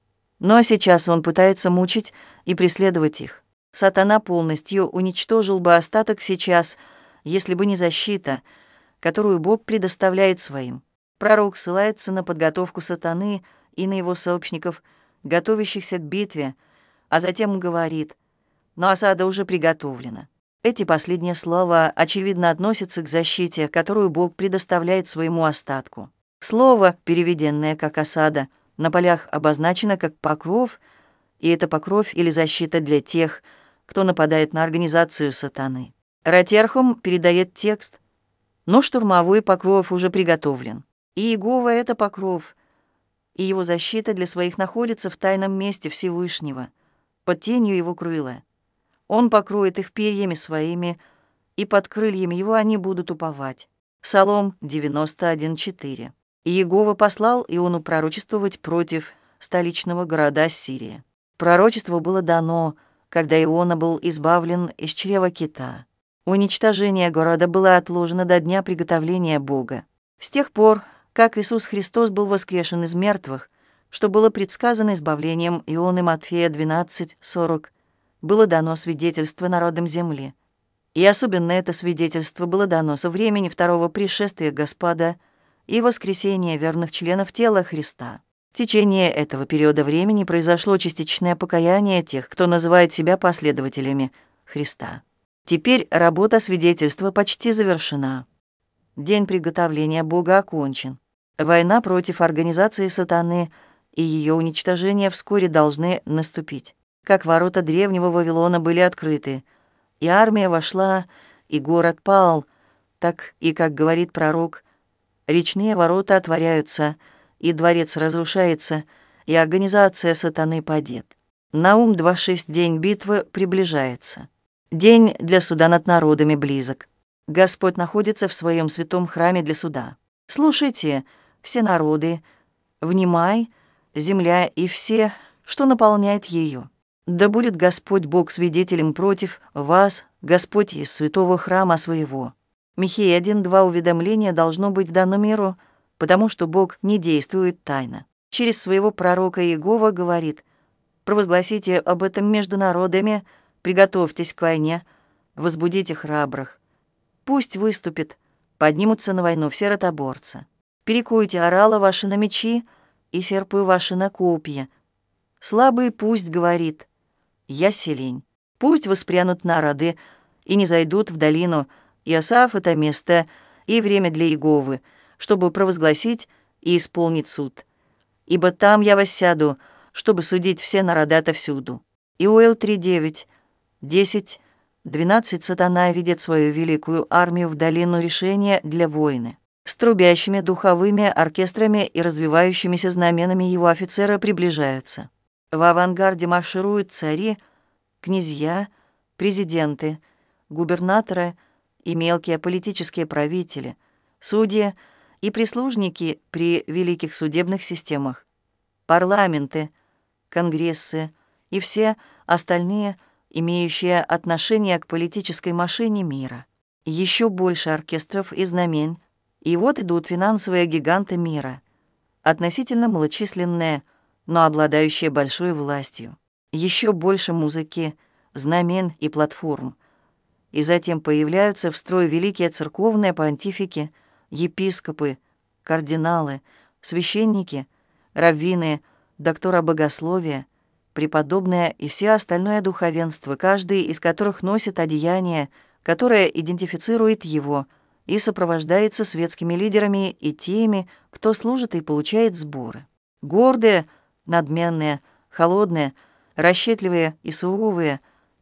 Но сейчас он пытается мучить и преследовать их. Сатана полностью уничтожил бы остаток сейчас, если бы не защита, которую Бог предоставляет своим. Пророк ссылается на подготовку сатаны и на его сообщников, готовящихся к битве, а затем говорит: «Но осада уже приготовлена». Эти последние слова, очевидно, относятся к защите, которую Бог предоставляет своему остатку. Слово, переведенное как «осада», на полях обозначено как «покров», и это покров или защита для тех, кто нападает на организацию сатаны. Ратерхум передает текст: «Но штурмовой покров уже приготовлен, и Иегова — это покров, и его защита для своих находится в тайном месте Всевышнего, под тенью его крыла. Он покроет их перьями своими, и под крыльями его они будут уповать». Псалом девяносто один четыре. «И Иегова послал Иону пророчествовать против столичного города Сирия. Пророчество было дано, когда Иона был избавлен из чрева кита. Уничтожение города было отложено до дня приготовления Бога. С тех пор, как Иисус Христос был воскрешен из мертвых, что было предсказано избавлением Ионы Матфея двенадцать сорок, было дано свидетельство народам земли. И особенно это свидетельство было дано со времени второго пришествия Господа и воскресения верных членов тела Христа. В течение этого периода времени произошло частичное покаяние тех, кто называет себя последователями Христа. Теперь работа свидетельства почти завершена. День приготовления Бога окончен. Война против организации сатаны и ее уничтожение вскоре должны наступить. Как ворота древнего Вавилона были открыты, и армия вошла, и город пал, так и, как говорит пророк, речные ворота отворяются, и дворец разрушается, и организация сатаны падет. Наум два шесть. День битвы приближается. День для суда над народами близок. Господь находится в своем святом храме для суда. Слушайте, все народы, внимай, земля и все, что наполняет ее. Да будет Господь Бог свидетелем против вас, Господь из святого храма своего». Михея один два. Уведомление должно быть дано миру, потому что Бог не действует тайно. Через своего пророка Иегова говорит: «Провозгласите об этом между народами, приготовьтесь к войне, возбудите храбрых. Пусть выступит, поднимутся на войну все ротоборцы. Перекуйте орала ваши на мечи и серпы ваши на копья. Слабый пусть говорит: я силень. Пусть воспрянут народы и не зайдут в долину Иосаф — это место и время для Иеговы, чтобы провозгласить и исполнить суд. Ибо там я воссяду, чтобы судить все народы отовсюду». Иоил три девять, десять, двенадцать. Сатана видит свою великую армию в долину решения для войны. С трубящими духовыми оркестрами и развивающимися знаменами его офицеры приближаются. В авангарде маршируют цари, князья, президенты, губернаторы и мелкие политические правители, судьи и прислужники при великих судебных системах, парламенты, конгрессы и все остальные, имеющие отношение к политической машине мира. Еще больше оркестров и знамен, и вот идут финансовые гиганты мира, относительно малочисленные, но обладающие большой властью. Еще больше музыки, знамен и платформ. И затем появляются в строй великие церковные понтифики, епископы, кардиналы, священники, раввины, доктора богословия, преподобные и все остальное духовенство, каждый из которых носит одеяние, которое идентифицирует его и сопровождается светскими лидерами и теми, кто служит и получает сборы. Гордые, надменные, холодные, расчетливые и суровые,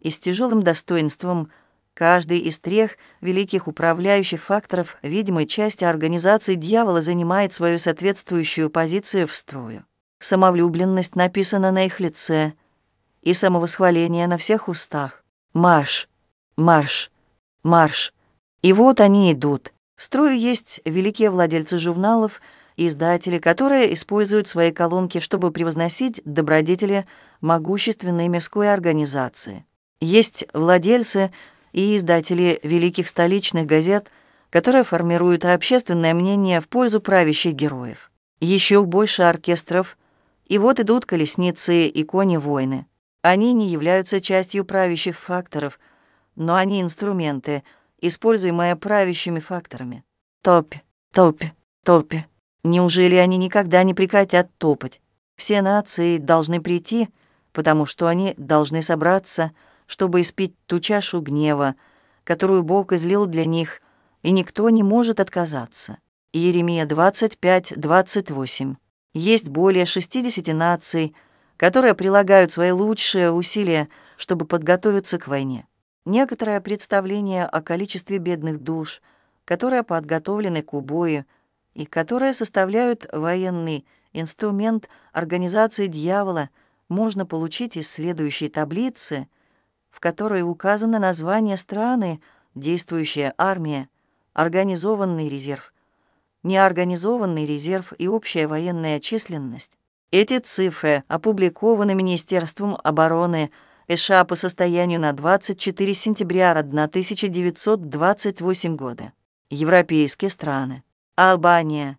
и с тяжелым достоинством каждый из трех великих управляющих факторов видимой части организации дьявола занимает свою соответствующую позицию в строю. Самовлюбленность написана на их лице, и самовосхваление на всех устах. Марш, марш, марш. И вот они идут. В строю есть великие владельцы журналов и издатели, которые используют свои колонки, чтобы превозносить добродетели могущественной мирской организации. Есть владельцы и издатели великих столичных газет, которые формируют общественное мнение в пользу правящих героев. Еще больше оркестров, и вот идут колесницы и кони-воины. Они не являются частью правящих факторов, но они инструменты, используемые правящими факторами. Топь, топь, топь. Неужели они никогда не прекратят топать? Все нации должны прийти, потому что они должны собраться, чтобы испить ту чашу гнева, которую Бог излил для них, и никто не может отказаться. Иеремия двадцать пять двадцать восемь. Есть более шестидесяти наций, которые прилагают свои лучшие усилия, чтобы подготовиться к войне. Некоторое представление о количестве бедных душ, которые подготовлены к убою и которые составляют военный инструмент организации дьявола, можно получить из следующей таблицы, в которой указано название страны, действующая армия, организованный резерв, неорганизованный резерв и общая военная численность. Эти цифры опубликованы Министерством обороны США по состоянию на двадцать четвёртое сентября тысяча девятьсот двадцать восьмого года. Европейские страны. Албания.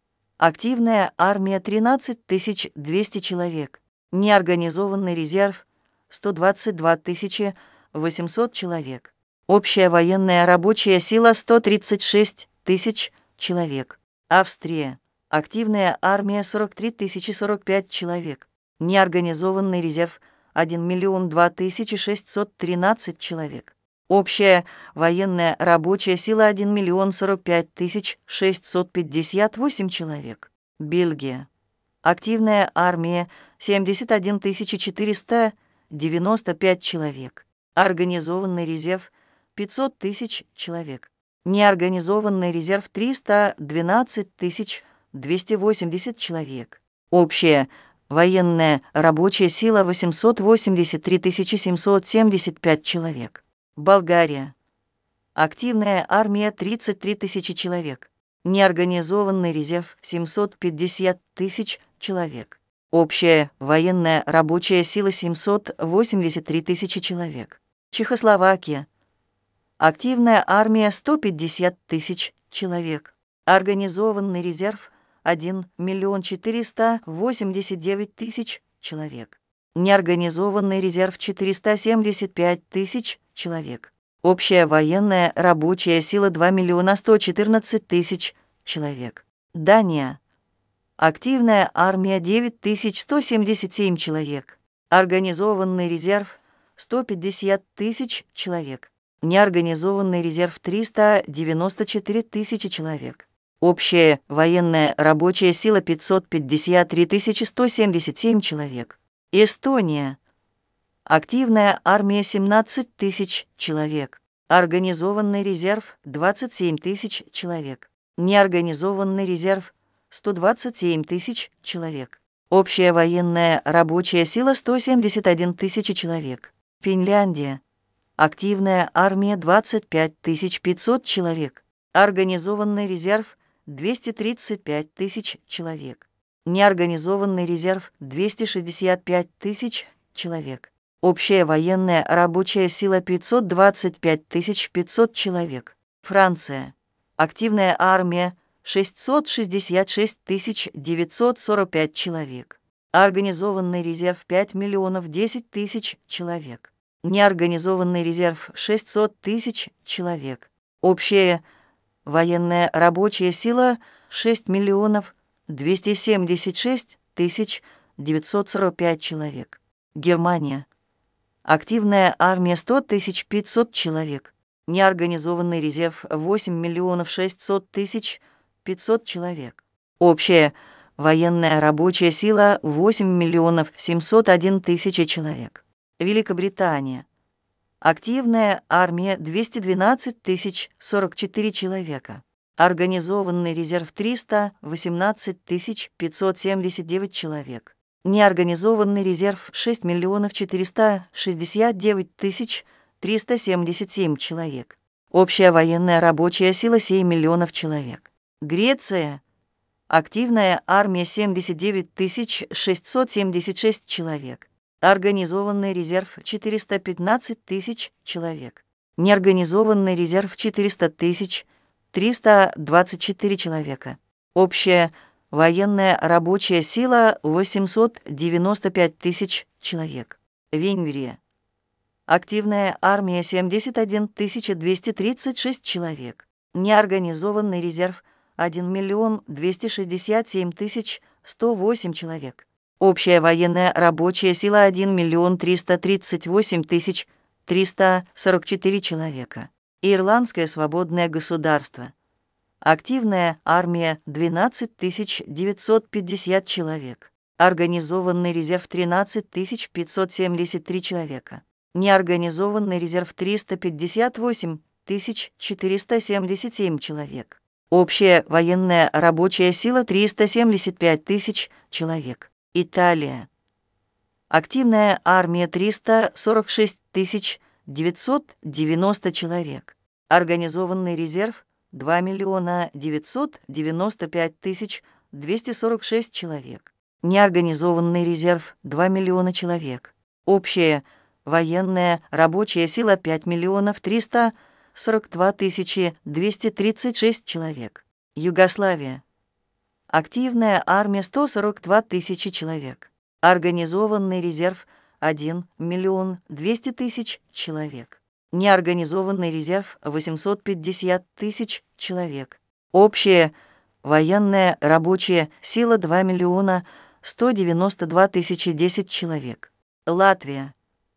Активная армия тринадцать тысяч двести человек. Неорганизованный резерв сто двадцать две тысячи восемьсот человек. Общая военная рабочая сила сто тридцать шесть тысяч человек. Австрия. Активная армия сорок три тысячи сорок пять человек. Неорганизованный резерв один миллион два тысячи шестьсот тринадцать человек. Общая военная рабочая сила один миллион сорок пять тысяч шестьсот пятьдесят восемь человек. Бельгия. Активная армия семьдесят одна тысяча четыреста девяносто пять человек. Организованный резерв пятьсот тысяч человек. Неорганизованный резерв триста двенадцать тысяч двести восемьдесят человек. Общая военная рабочая сила восемьсот восемьдесят три тысячи семьсот семьдесят пять человек. Болгария. Активная армия тридцать три тысячи человек. Неорганизованный резерв семьсот пятьдесят тысяч человек. Общая военная рабочая сила семьсот восемьдесят три тысячи человек. Чехословакия. Активная армия сто пятьдесят тысяч человек. Организованный резерв один миллион четыреста восемьдесят девять тысяч человек. Неорганизованный резерв четыреста семьдесят пять тысяч человек. Общая военная рабочая сила два миллиона сто четырнадцать тысяч человек. Дания. Активная армия девять тысяч сто семьдесят семь человек. Организованный резерв сто пятьдесят тысяч человек. Неорганизованный резерв триста девяносто четыре тысячи человек. Общая военная рабочая сила пятьсот пятьдесят три тысячи сто семьдесят семь человек. Эстония. Активная армия семнадцать тысяч человек. Организованный резерв двадцать семь тысяч человек. Неорганизованный резерв сто двадцать семь тысяч человек. Общая военная рабочая сила сто семьдесят одна тысяча человек. Финляндия. Активная армия двадцать пять тысяч пятьсот человек. Организованный резерв двести тридцать пять тысяч человек. Неорганизованный резерв двести шестьдесят пять тысяч человек. Общая военная рабочая сила пятьсот двадцать пять тысяч пятьсот человек. Франция. Активная армия шестьсот шестьдесят шесть тысяч девятьсот сорок пять человек. Организованный резерв пять миллионов десять тысяч человек. Неорганизованный резерв шестьсот тысяч человек. Общая военная рабочая сила шесть миллионов двести семьдесят шесть тысяч девятьсот сорок пять человек. Германия. Активная армия сто тысяч пятьсот человек. Неорганизованный резерв восемь миллионов шестьсот тысяч пятьсот человек. Общая военная рабочая сила восемь миллионов семьсот одна тысяча человек. Великобритания. Активная армия двести двенадцать тысяч сорок четыре человека. Организованный резерв триста восемнадцать тысяч пятьсот семьдесят девять человек. Неорганизованный резерв шесть миллионов четыреста шестьдесят девять тысяч триста семьдесят семь человек. Общая военная рабочая сила семь миллионов человек. Греция. Активная армия семьдесят девять тысяч шестьсот семьдесят шесть человек. Организованный резерв четыреста пятнадцать тысяч человек. Неорганизованный резерв четыреста тысяч триста двадцать четыре человека. Общая военная рабочая сила восемьсот девяносто пять тысяч человек. Венгрия. Активная армия семьдесят одна тысяча двести тридцать шесть человек. Неорганизованный резерв один миллион двести шестьдесят семь тысяч сто восемь человек. Общая военная рабочая сила один миллион триста тридцать восемь тысяч триста сорок четыре человека. Ирландское свободное государство. Активная армия двенадцать тысяч девятьсот пятьдесят человек. Организованный резерв тринадцать тысяч пятьсот семьдесят три человека. Неорганизованный резерв триста пятьдесят восемь тысяч четыреста семьдесят семь человек. Общая военная рабочая сила триста семьдесят пять тысяч человек. Италия. Активная армия триста сорок шесть тысяч девятьсот девяносто человек. Организованный резерв два миллиона девятьсот девяносто пять тысяч двести сорок шесть человек. Неорганизованный резерв два миллиона человек. Общая военная рабочая сила пять миллионов триста сорок две тысячи двести тридцать шесть человек. Югославия. Активная армия сто сорок две тысячи человек. Организованный резерв один миллион двести тысяч человек. Неорганизованный резерв восемьсот пятьдесят тысяч человек. Общая военная рабочая сила два миллиона сто девяносто две тысячи десять человек. Латвия.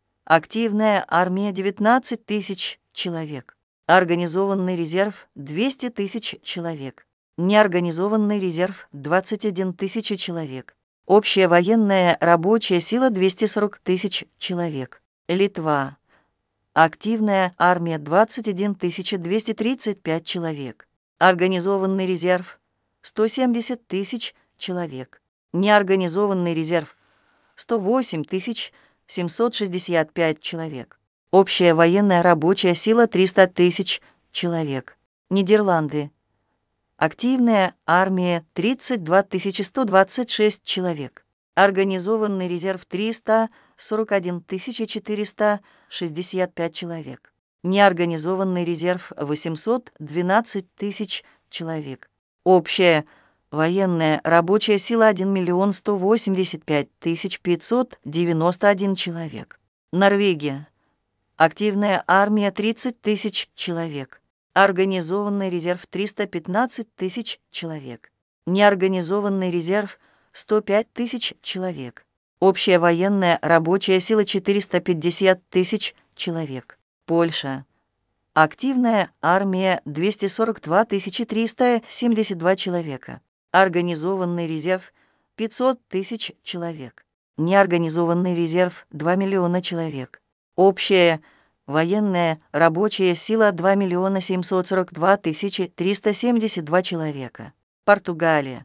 Активная армия девятнадцать тысяч человек. Организованный резерв двести тысяч человек. Неорганизованный резерв двадцать одна тысяча человек. Общая военная рабочая сила двести сорок тысяч человек. Литва. Активная армия двадцать одна тысяча двести тридцать пять человек. Организованный резерв сто семьдесят тысяч человек. Неорганизованный резерв сто восемь тысяч семьсот шестьдесят пять человек. Общая военная рабочая сила триста тысяч человек. Нидерланды. Активная армия тридцать две тысячи сто двадцать шесть человек. Организованный резерв триста сорок одна тысяча четыреста шестьдесят пять человек. Неорганизованный резерв восемьсот двенадцать тысяч человек. Общая военная рабочая сила один миллион сто восемьдесят пять тысяч пятьсот девяносто один человек. Норвегия. Активная армия тридцать тысяч человек. Организованный резерв триста пятнадцать тысяч человек. Неорганизованный резерв сто пять тысяч человек. Общая военная рабочая сила четыреста пятьдесят тысяч человек. Польша. Активная армия двести сорок две тысячи триста семьдесят два человека. Организованный резерв пятьсот тысяч человек. Неорганизованный резерв два миллиона человек. Общая военная рабочая сила два миллиона семьсот сорок две тысячи триста семьдесят два человека. Португалия.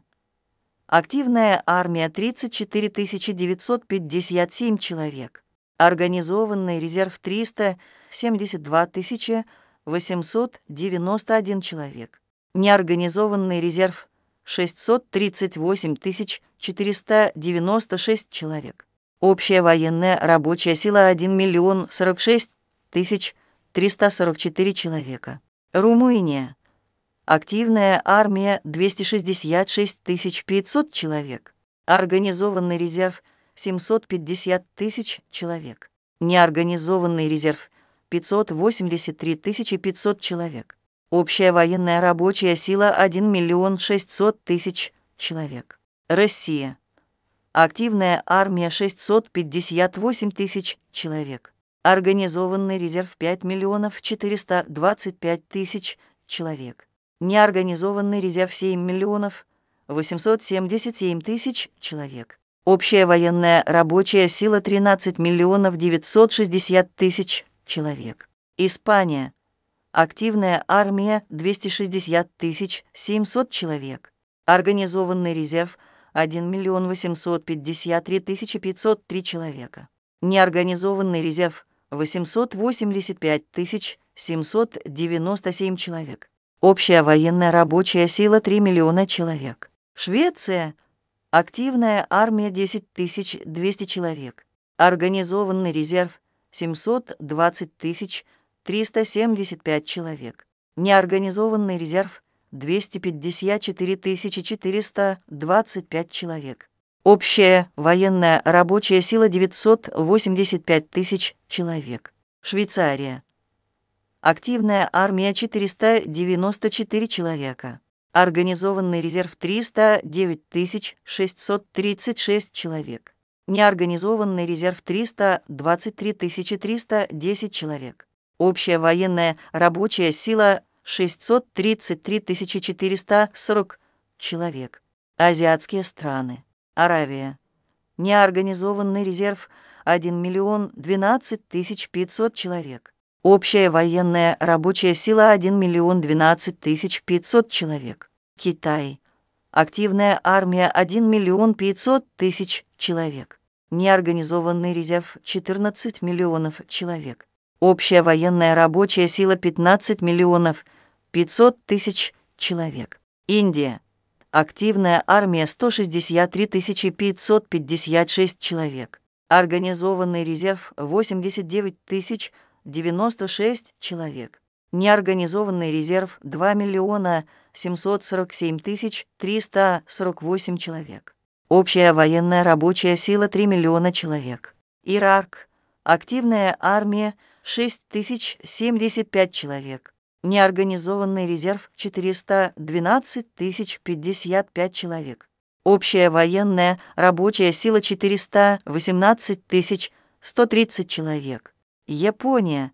Активная армия тридцать четыре тысячи девятьсот пятьдесят семь человек. Организованный резерв триста семьдесят две тысячи восемьсот девяносто один человек. Неорганизованный резерв шестьсот тридцать восемь тысяч четыреста девяносто шесть человек. Общая военная рабочая сила один миллион сорок шесть тысяч триста сорок четыре человека. Румыния. Активная армия двести шестьдесят шесть тысяч пятьсот человек. Организованный резерв семьсот пятьдесят тысяч человек. Неорганизованный резерв пятьсот восемьдесят три тысячи пятьсот человек. Общая военная рабочая сила один миллион шестьсот тысяч человек. Россия. Активная армия шестьсот пятьдесят восемь тысяч человек. Организованный резерв пять миллионов четыреста двадцать пять тысяч человек. Неорганизованный резерв семь миллионов восемьсот семьдесят семь тысяч человек. Общая военная рабочая сила тринадцать миллионов девятьсот шестьдесят тысяч человек. Испания. Активная армия двести шестьдесят тысяч семьсот человек. Организованный резерв один миллион восемьсот пятьдесят три тысячи пятьсот три человека. Неорганизованный резерв восемьсот восемьдесят пять тысяч семьсот девяносто семь человек. Общая военная рабочая сила три миллиона человек. Швеция. Активная армия десять тысяч двести человек. Организованный резерв семьсот двадцать тысяч триста семьдесят пять человек. Неорганизованный резерв двести пятьдесят четыре тысячи четыреста двадцать пять человек. Общая военная рабочая сила девятьсот восемьдесят пять тысяч человек. Швейцария. Активная армия четыреста девяносто четыре человека. Организованный резерв триста девять тысяч шестьсот тридцать шесть человек. Неорганизованный резерв триста двадцать три тысячи триста десять человек. Общая военная рабочая сила шестьсот тридцать три тысячи четыреста сорок человек. Азиатские страны. Аравия. Неорганизованный резерв один миллион двенадцать тысяч пятьсот человек. Общая военная рабочая сила один миллион двенадцать тысяч пятьсот человек. Китай. Активная армия один миллион пятьсот тысяч человек. Неорганизованный резерв четырнадцать миллионов человек. Общая военная рабочая сила пятнадцать миллионов пятьсот тысяч человек. Индия. Активная армия сто шестьдесят три тысячи пятьсот пятьдесят шесть человек. Организованный резерв восемьдесят девять тысяч девяносто шесть человек. Неорганизованный резерв два миллиона семьсот сорок семь тысяч триста сорок восемь человек. Общая военная рабочая сила три миллиона человек. Ирак. Активная армия шесть тысяч семьдесят пять человек. Неорганизованный резерв четыреста двенадцать тысяч пятьдесят пять человек. Общая военная рабочая сила четыреста восемнадцать тысяч сто тридцать человек. Япония.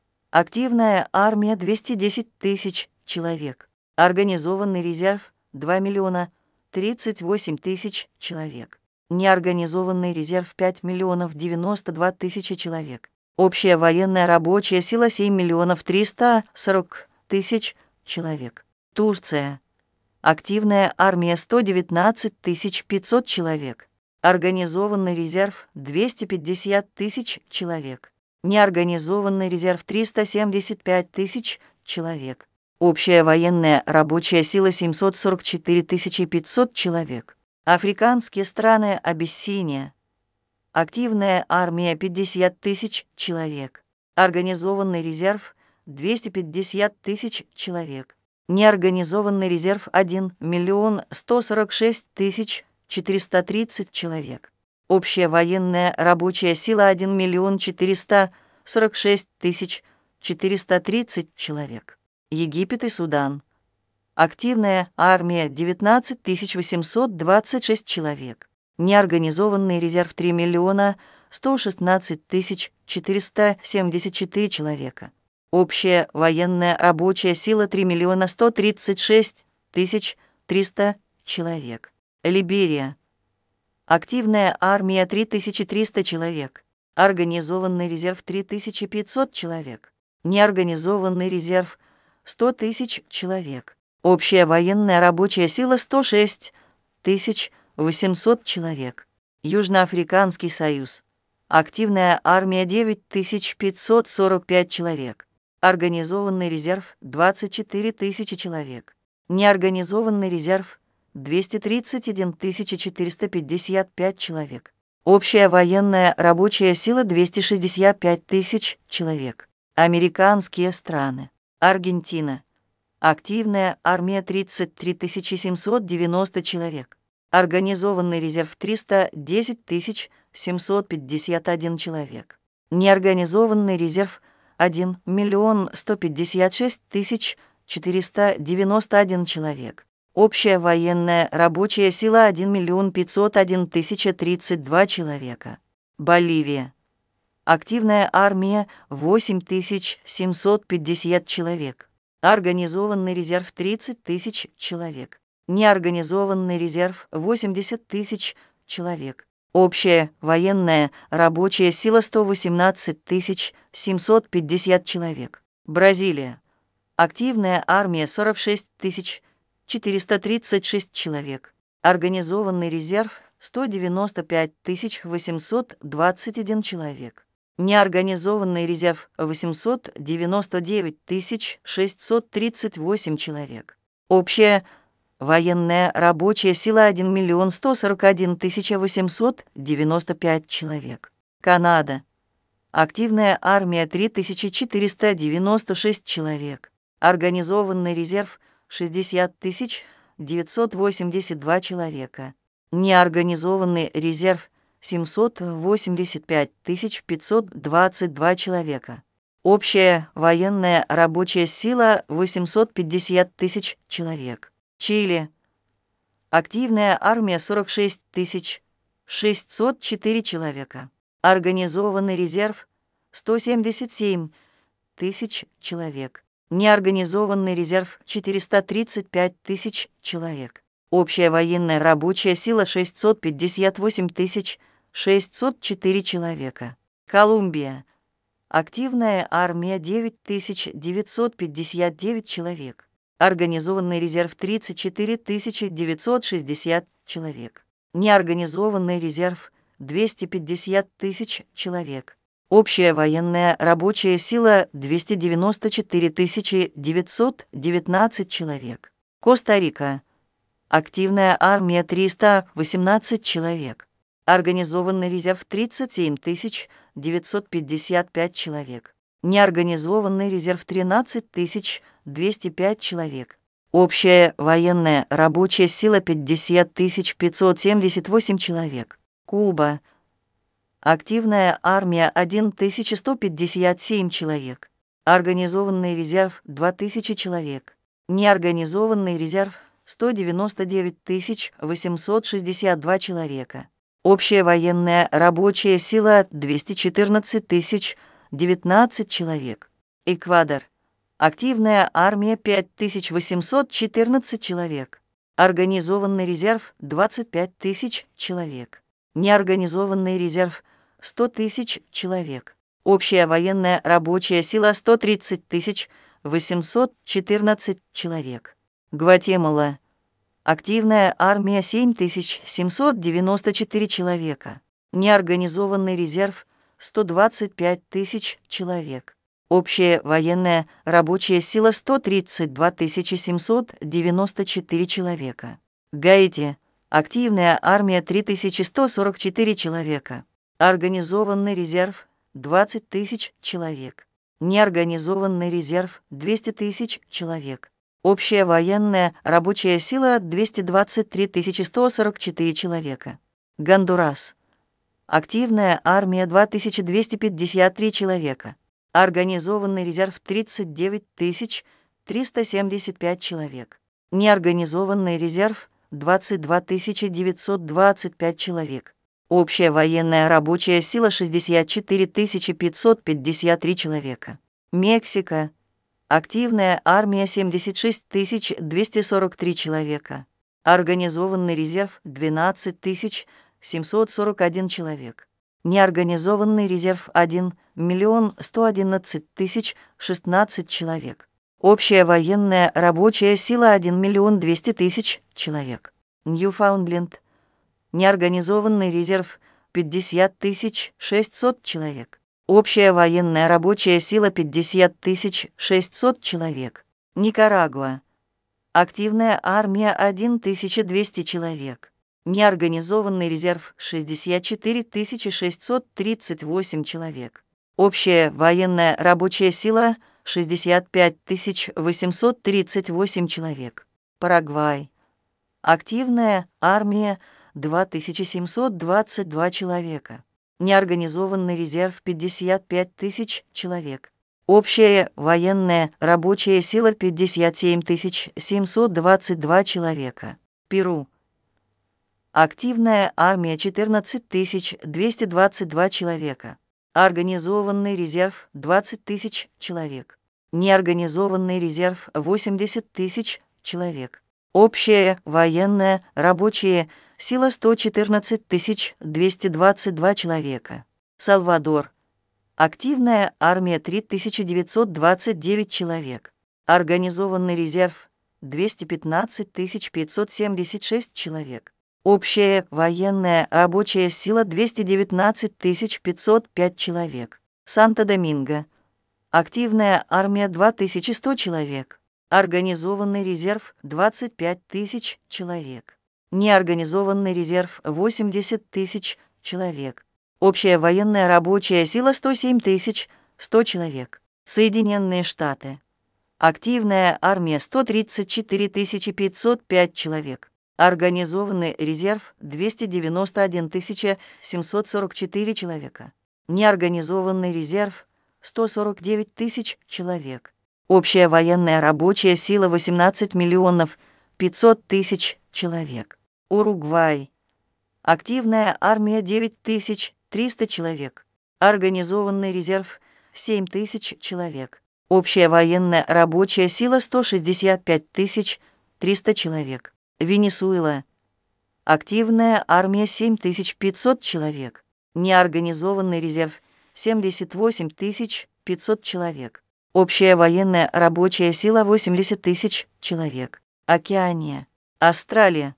Активная армия двести десять тысяч человек. Организованный резерв два миллиона тридцать восемь тысяч человек. Неорганизованный резерв пять миллионов девяносто две тысячи человек. Общая военная рабочая сила семь миллионов триста сорок тысяч человек. Турция. Активная армия сто девятнадцать тысяч пятьсот человек. Организованный резерв двести пятьдесят тысяч человек. Неорганизованный резерв триста семьдесят пять тысяч человек. Общая военная рабочая сила семьсот сорок четыре тысячи пятьсот человек. Африканские страны. Абиссиния. Активная армия пятьдесят тысяч человек. Организованный резерв двести пятьдесят тысяч человек. Неорганизованный резерв один миллион сто сорок шесть тысяч четыреста тридцать человек. Общая военная рабочая сила один миллион четыреста сорок шесть тысяч четыреста тридцать человек. Египет и Судан. Активная армия девятнадцать тысяч восемьсот двадцать шесть человек. Неорганизованный резерв три миллиона сто шестнадцать тысяч четыреста семьдесят четыре человека. Общая военная рабочая сила три миллиона сто тридцать шесть тысяч триста человек. Либерия. Активная армия три тысячи триста человек. Организованный резерв три тысячи пятьсот человек. Неорганизованный резерв сто тысяч человек. Общая военная рабочая сила сто шесть тысяч восемьсот человек. Южноафриканский союз. Активная армия девять тысяч пятьсот сорок пять человек. Организованный резерв двадцать четыре тысячи человек. Неорганизованный резерв двести тридцать одна тысяча четыреста пятьдесят пять человек. Общая военная рабочая сила двести шестьдесят пять тысяч человек. Американские страны. Аргентина. Активная армия тридцать три тысячи семьсот девяносто человек. Организованный резерв триста десять тысяч семьсот пятьдесят один человек. Неорганизованный резерв один миллион сто пятьдесят шесть тысяч четыреста девяносто один человек. Общая военная рабочая сила один миллион пятьсот одна тысяча тридцать два человека. Боливия. Активная армия восемь тысяч семьсот пятьдесят человек. Организованный резерв тридцать тысяч человек. Неорганизованный резерв восемьдесят тысяч человек. Общая военная рабочая сила сто восемнадцать тысяч семьсот пятьдесят человек. Бразилия. Активная армия сорок шесть тысяч четыреста тридцать шесть человек. Организованный резерв сто девяносто пять тысяч восемьсот двадцать один человек. Неорганизованный резерв восемьсот девяносто девять тысяч шестьсот тридцать восемь человек. Общая военная рабочая сила один миллион сто сорок один тысяча восемьсот девяносто пять человек. Канада. Активная армия три тысячи четыреста девяносто шесть человек. Организованный резерв шестьдесят тысяч девятьсот восемьдесят два человека. Неорганизованный резерв семьсот восемьдесят пять тысяч пятьсот двадцать два человека. Общая военная рабочая сила восемьсот пятьдесят тысяч человек. Чили. Активная армия сорок шесть тысяч шестьсот четыре человека. Организованный резерв сто семьдесят семь тысяч человек. Неорганизованный резерв четыреста тридцать пять тысяч человек. Общая военная рабочая сила шестьсот пятьдесят восемь тысяч шестьсот четыре человека. Колумбия. Активная армия девять тысяч девятьсот пятьдесят девять человек. Организованный резерв тридцать четыре тысячи девятьсот шестьдесят человек. Неорганизованный резерв двести пятьдесят тысяч человек. Общая военная рабочая сила двести девяносто четыре тысячи девятьсот девятнадцать человек. Коста-Рика. Активная армия триста восемнадцать человек. Организованный резерв тридцать семь тысяч девятьсот пятьдесят пять человек. Неорганизованный резерв тринадцать тысяч двести пять человек. Общая военная рабочая сила пятьдесят тысяч пятьсот семьдесят восемь человек. Куба. Активная армия один тысяча сто пятьдесят семь человек. Организованный резерв два тысячи человек. Неорганизованный резерв сто девяносто девять тысяч восемьсот шестьдесят два человека. Общая военная рабочая сила двести четырнадцать тысяч девятнадцать человек. Эквадор. Активная армия пять тысяч восемьсот четырнадцать человек. Организованный резерв двадцать пять тысяч человек. Неорганизованный резерв сто тысяч человек. Общая военная рабочая сила сто тридцать тысяч восемьсот четырнадцать человек. Гватемала. Активная армия семь тысяч семьсот девяносто четыре человека. Неорганизованный резерв сто двадцать пять тысяч человек. Общая военная рабочая сила сто тридцать два тысячи семьсот девяносто четыре человека. Гаити. Активная армия три тысячи сто сорок четыре человека. Организованный резерв двадцать тысяч человек. Неорганизованный резерв двести тысяч человек. Общая военная рабочая сила двести двадцать три тысячи сто сорок четыре человека. Гондурас. Активная армия два тысячи двести пятьдесят три человека. Организованный резерв тридцать девять тысяч триста семьдесят пять человек. Неорганизованный резерв двадцать два тысячи девятьсот двадцать пять человек. Общая военная рабочая сила шестьдесят четыре тысячи пятьсот пятьдесят три человека. Мексика. Активная армия семьдесят шесть тысяч двести сорок три человека. Организованный резерв двенадцать тысяч семьсот сорок один человек. Неорганизованный резерв один миллион сто одиннадцать тысяч шестнадцать человек. Общая военная рабочая сила один миллион двести тысяч человек. Ньюфаундленд. Неорганизованный резерв пятьдесят тысяч шестьсот человек. Общая военная рабочая сила пятьдесят тысяч шестьсот человек. Никарагуа. Активная армия тысяча двести человек. Неорганизованный резерв шестьдесят четыре тысячи шестьсот тридцать восемь человек. Общая военная рабочая сила шестьдесят пять тысяч восемьсот тридцать восемь человек. Парагвай. Активная армия два тысячи семьсот двадцать два человека. Неорганизованный резерв пятьдесят пять тысяч человек. Общая военная рабочая сила пятьдесят семь тысяч семьсот двадцать два человека. Перу. Активная армия четырнадцать тысяч двести двадцать два человека. Организованный резерв двадцать тысяч человек. Неорганизованный резерв восемьдесят тысяч человек. Общая военная рабочая сила сто четырнадцать тысяч двести двадцать два человека. Сальвадор. Активная армия три тысячи девятьсот двадцать девять человек. Организованный резерв двести пятнадцать тысяч пятьсот семьдесят шесть человек. Общая военная рабочая сила двести девятнадцать тысяч пятьсот пять человек. Санто-Доминго. Активная армия два тысячи сто человек. Организованный резерв двадцать пять тысяч человек. Неорганизованный резерв восемьдесят тысяч человек. Общая военная рабочая сила сто семь тысяч сто человек. Соединенные Штаты. Активная армия сто тридцать четыре тысячи пятьсот пять человек. Организованный резерв двести девяносто одна тысяча семьсот сорок четыре человека. Неорганизованный резерв сто сорок девять тысяч человек. Общая военная рабочая сила восемнадцать миллионов пятьсот тысяч человек. Уругвай. Активная армия девять тысяч триста человек. Организованный резерв семь тысяч человек. Общая военная рабочая сила сто шестьдесят пять тысяч триста человек. Венесуэла. Активная армия семь тысяч пятьсот человек. Неорганизованный резерв семьдесят восемь тысяч пятьсот человек. Общая военная рабочая сила восемьдесят тысяч человек. Океания. Австралия.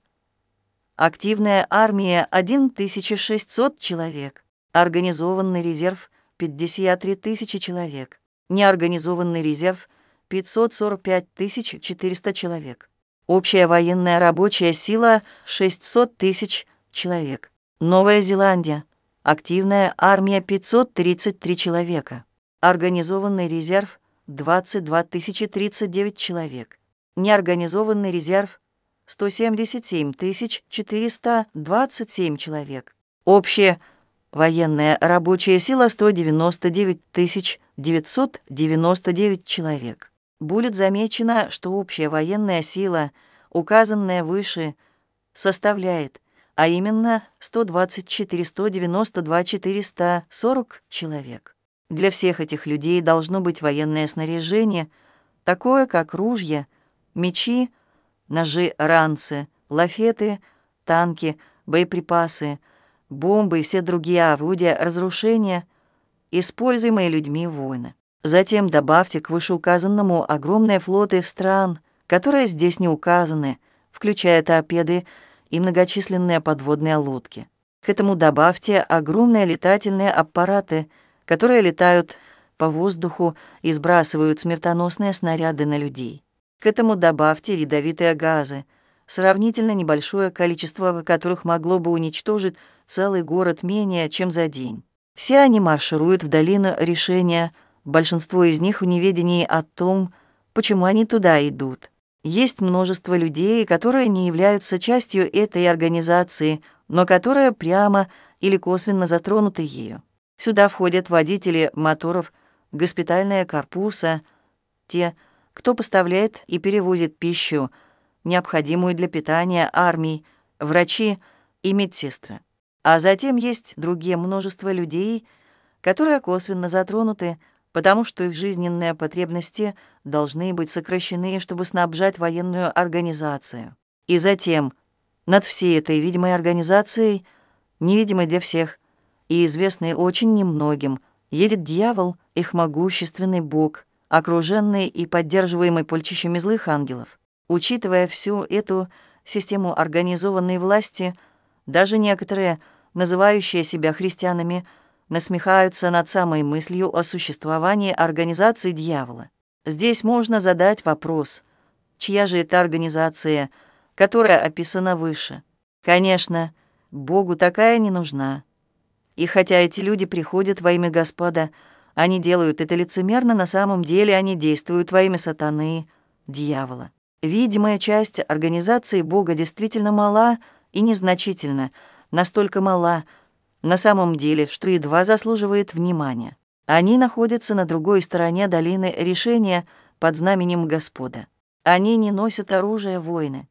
Активная армия тысяча шестьсот человек. Организованный резерв пятьдесят три тысячи человек. Неорганизованный резерв пятьсот сорок пять тысяч четыреста человек. Общая военная рабочая сила шестьсот тысяч человек. Новая Зеландия. Активная армия пятьсот тридцать три человека. Организованный резерв двадцать две тысячи тридцать девять человек. Неорганизованный резерв сто семьдесят семь тысяч четыреста двадцать семь человек. Общая военная рабочая сила сто девяносто девять тысяч девятьсот девяносто девять человек. Будет замечено, что общая военная сила, указанная выше, составляет, а именно сто двадцать четыре сто девяносто два четыреста сорок человек. Для всех этих людей должно быть военное снаряжение, такое как ружья, мечи, ножи, ранцы, лафеты, танки, боеприпасы, бомбы и все другие орудия разрушения, используемые людьми войны. Затем добавьте к вышеуказанному огромные флоты стран, которые здесь не указаны, включая торпеды и многочисленные подводные лодки. К этому добавьте огромные летательные аппараты, которые летают по воздуху и сбрасывают смертоносные снаряды на людей. К этому добавьте ядовитые газы, сравнительно небольшое количество которых могло бы уничтожить целый город менее чем за день. Все они маршируют в долину решения, большинство из них в неведении о том, почему они туда идут. Есть множество людей, которые не являются частью этой организации, но которые прямо или косвенно затронуты ею. Сюда входят водители моторов, госпитальные корпуса, те, кто поставляет и перевозит пищу, необходимую для питания армий, врачи и медсестры. А затем есть другие множество людей, которые косвенно затронуты, потому что их жизненные потребности должны быть сокращены, чтобы снабжать военную организацию. И затем над всей этой видимой организацией, невидимой для всех и известной очень немногим, едет дьявол, их могущественный бог, окруженный и поддерживаемый полчищами злых ангелов. Учитывая всю эту систему организованной власти, даже некоторые, называющие себя христианами, насмехаются над самой мыслью о существовании организации дьявола. Здесь можно задать вопрос, чья же это организация, которая описана выше? Конечно, Богу такая не нужна. И хотя эти люди приходят во имя Господа, они делают это лицемерно, на самом деле они действуют во имя сатаны, дьявола. Видимая часть организации Бога действительно мала и незначительна, настолько мала, на самом деле, что едва заслуживает внимания. Они находятся на другой стороне долины решения под знаменем Господа. Они не носят оружие войны.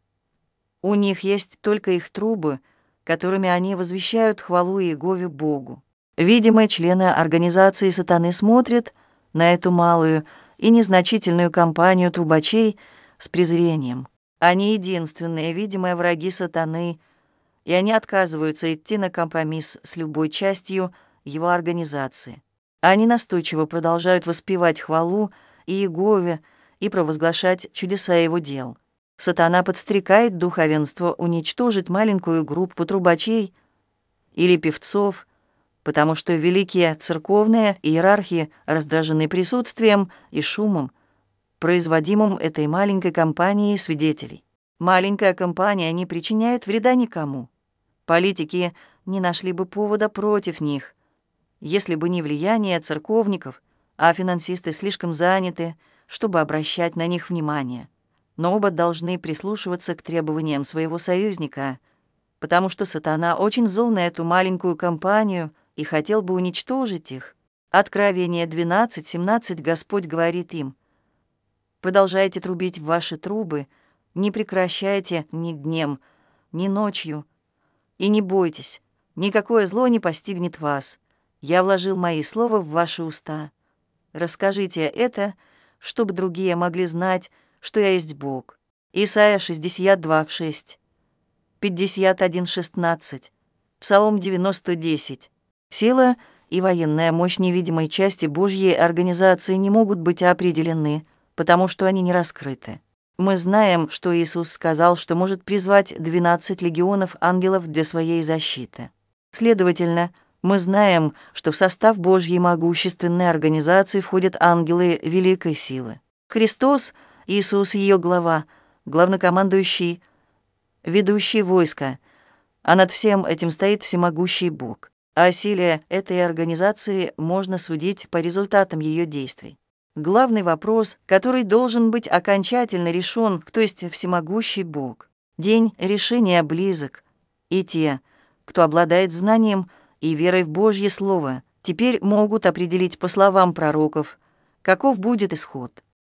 У них есть только их трубы, которыми они возвещают хвалу Иегове Богу. Видимые члены организации сатаны смотрят на эту малую и незначительную компанию трубачей с презрением. Они единственные видимые враги сатаны, и они отказываются идти на компромисс с любой частью его организации. Они настойчиво продолжают воспевать хвалу Иегове и провозглашать чудеса его дел. Сатана подстрекает духовенство уничтожить маленькую группу трубачей или певцов, потому что великие церковные иерархи раздражены присутствием и шумом, производимым этой маленькой компанией свидетелей. Маленькая компания не причиняет вреда никому. Политики не нашли бы повода против них, если бы не влияние церковников, а финансисты слишком заняты, чтобы обращать на них внимание. Но оба должны прислушиваться к требованиям своего союзника, потому что сатана очень зол на эту маленькую компанию и хотел бы уничтожить их. Откровение двенадцать семнадцать Господь говорит им: «Продолжайте трубить в ваши трубы, не прекращайте ни днем, ни ночью, и не бойтесь, никакое зло не постигнет вас. Я вложил мои слова в ваши уста. Расскажите это, чтобы другие могли знать, что я есть Бог». Исайя шестьдесят два шесть, пятьдесят один шестнадцать, Псалом девяносто десять. Сила и военная мощь невидимой части Божьей организации не могут быть определены, потому что они не раскрыты. Мы знаем, что Иисус сказал, что может призвать двенадцать легионов ангелов для своей защиты. Следовательно, мы знаем, что в состав Божьей могущественной организации входят ангелы великой силы. Христос, Иисус, ее глава, главнокомандующий, ведущий войско, а над всем этим стоит всемогущий Бог. О силе этой организации можно судить по результатам ее действий. Главный вопрос, который должен быть окончательно решен, кто есть всемогущий Бог. День решения близок, и те, кто обладает знанием и верой в Божье Слово, теперь могут определить по словам пророков, каков будет исход.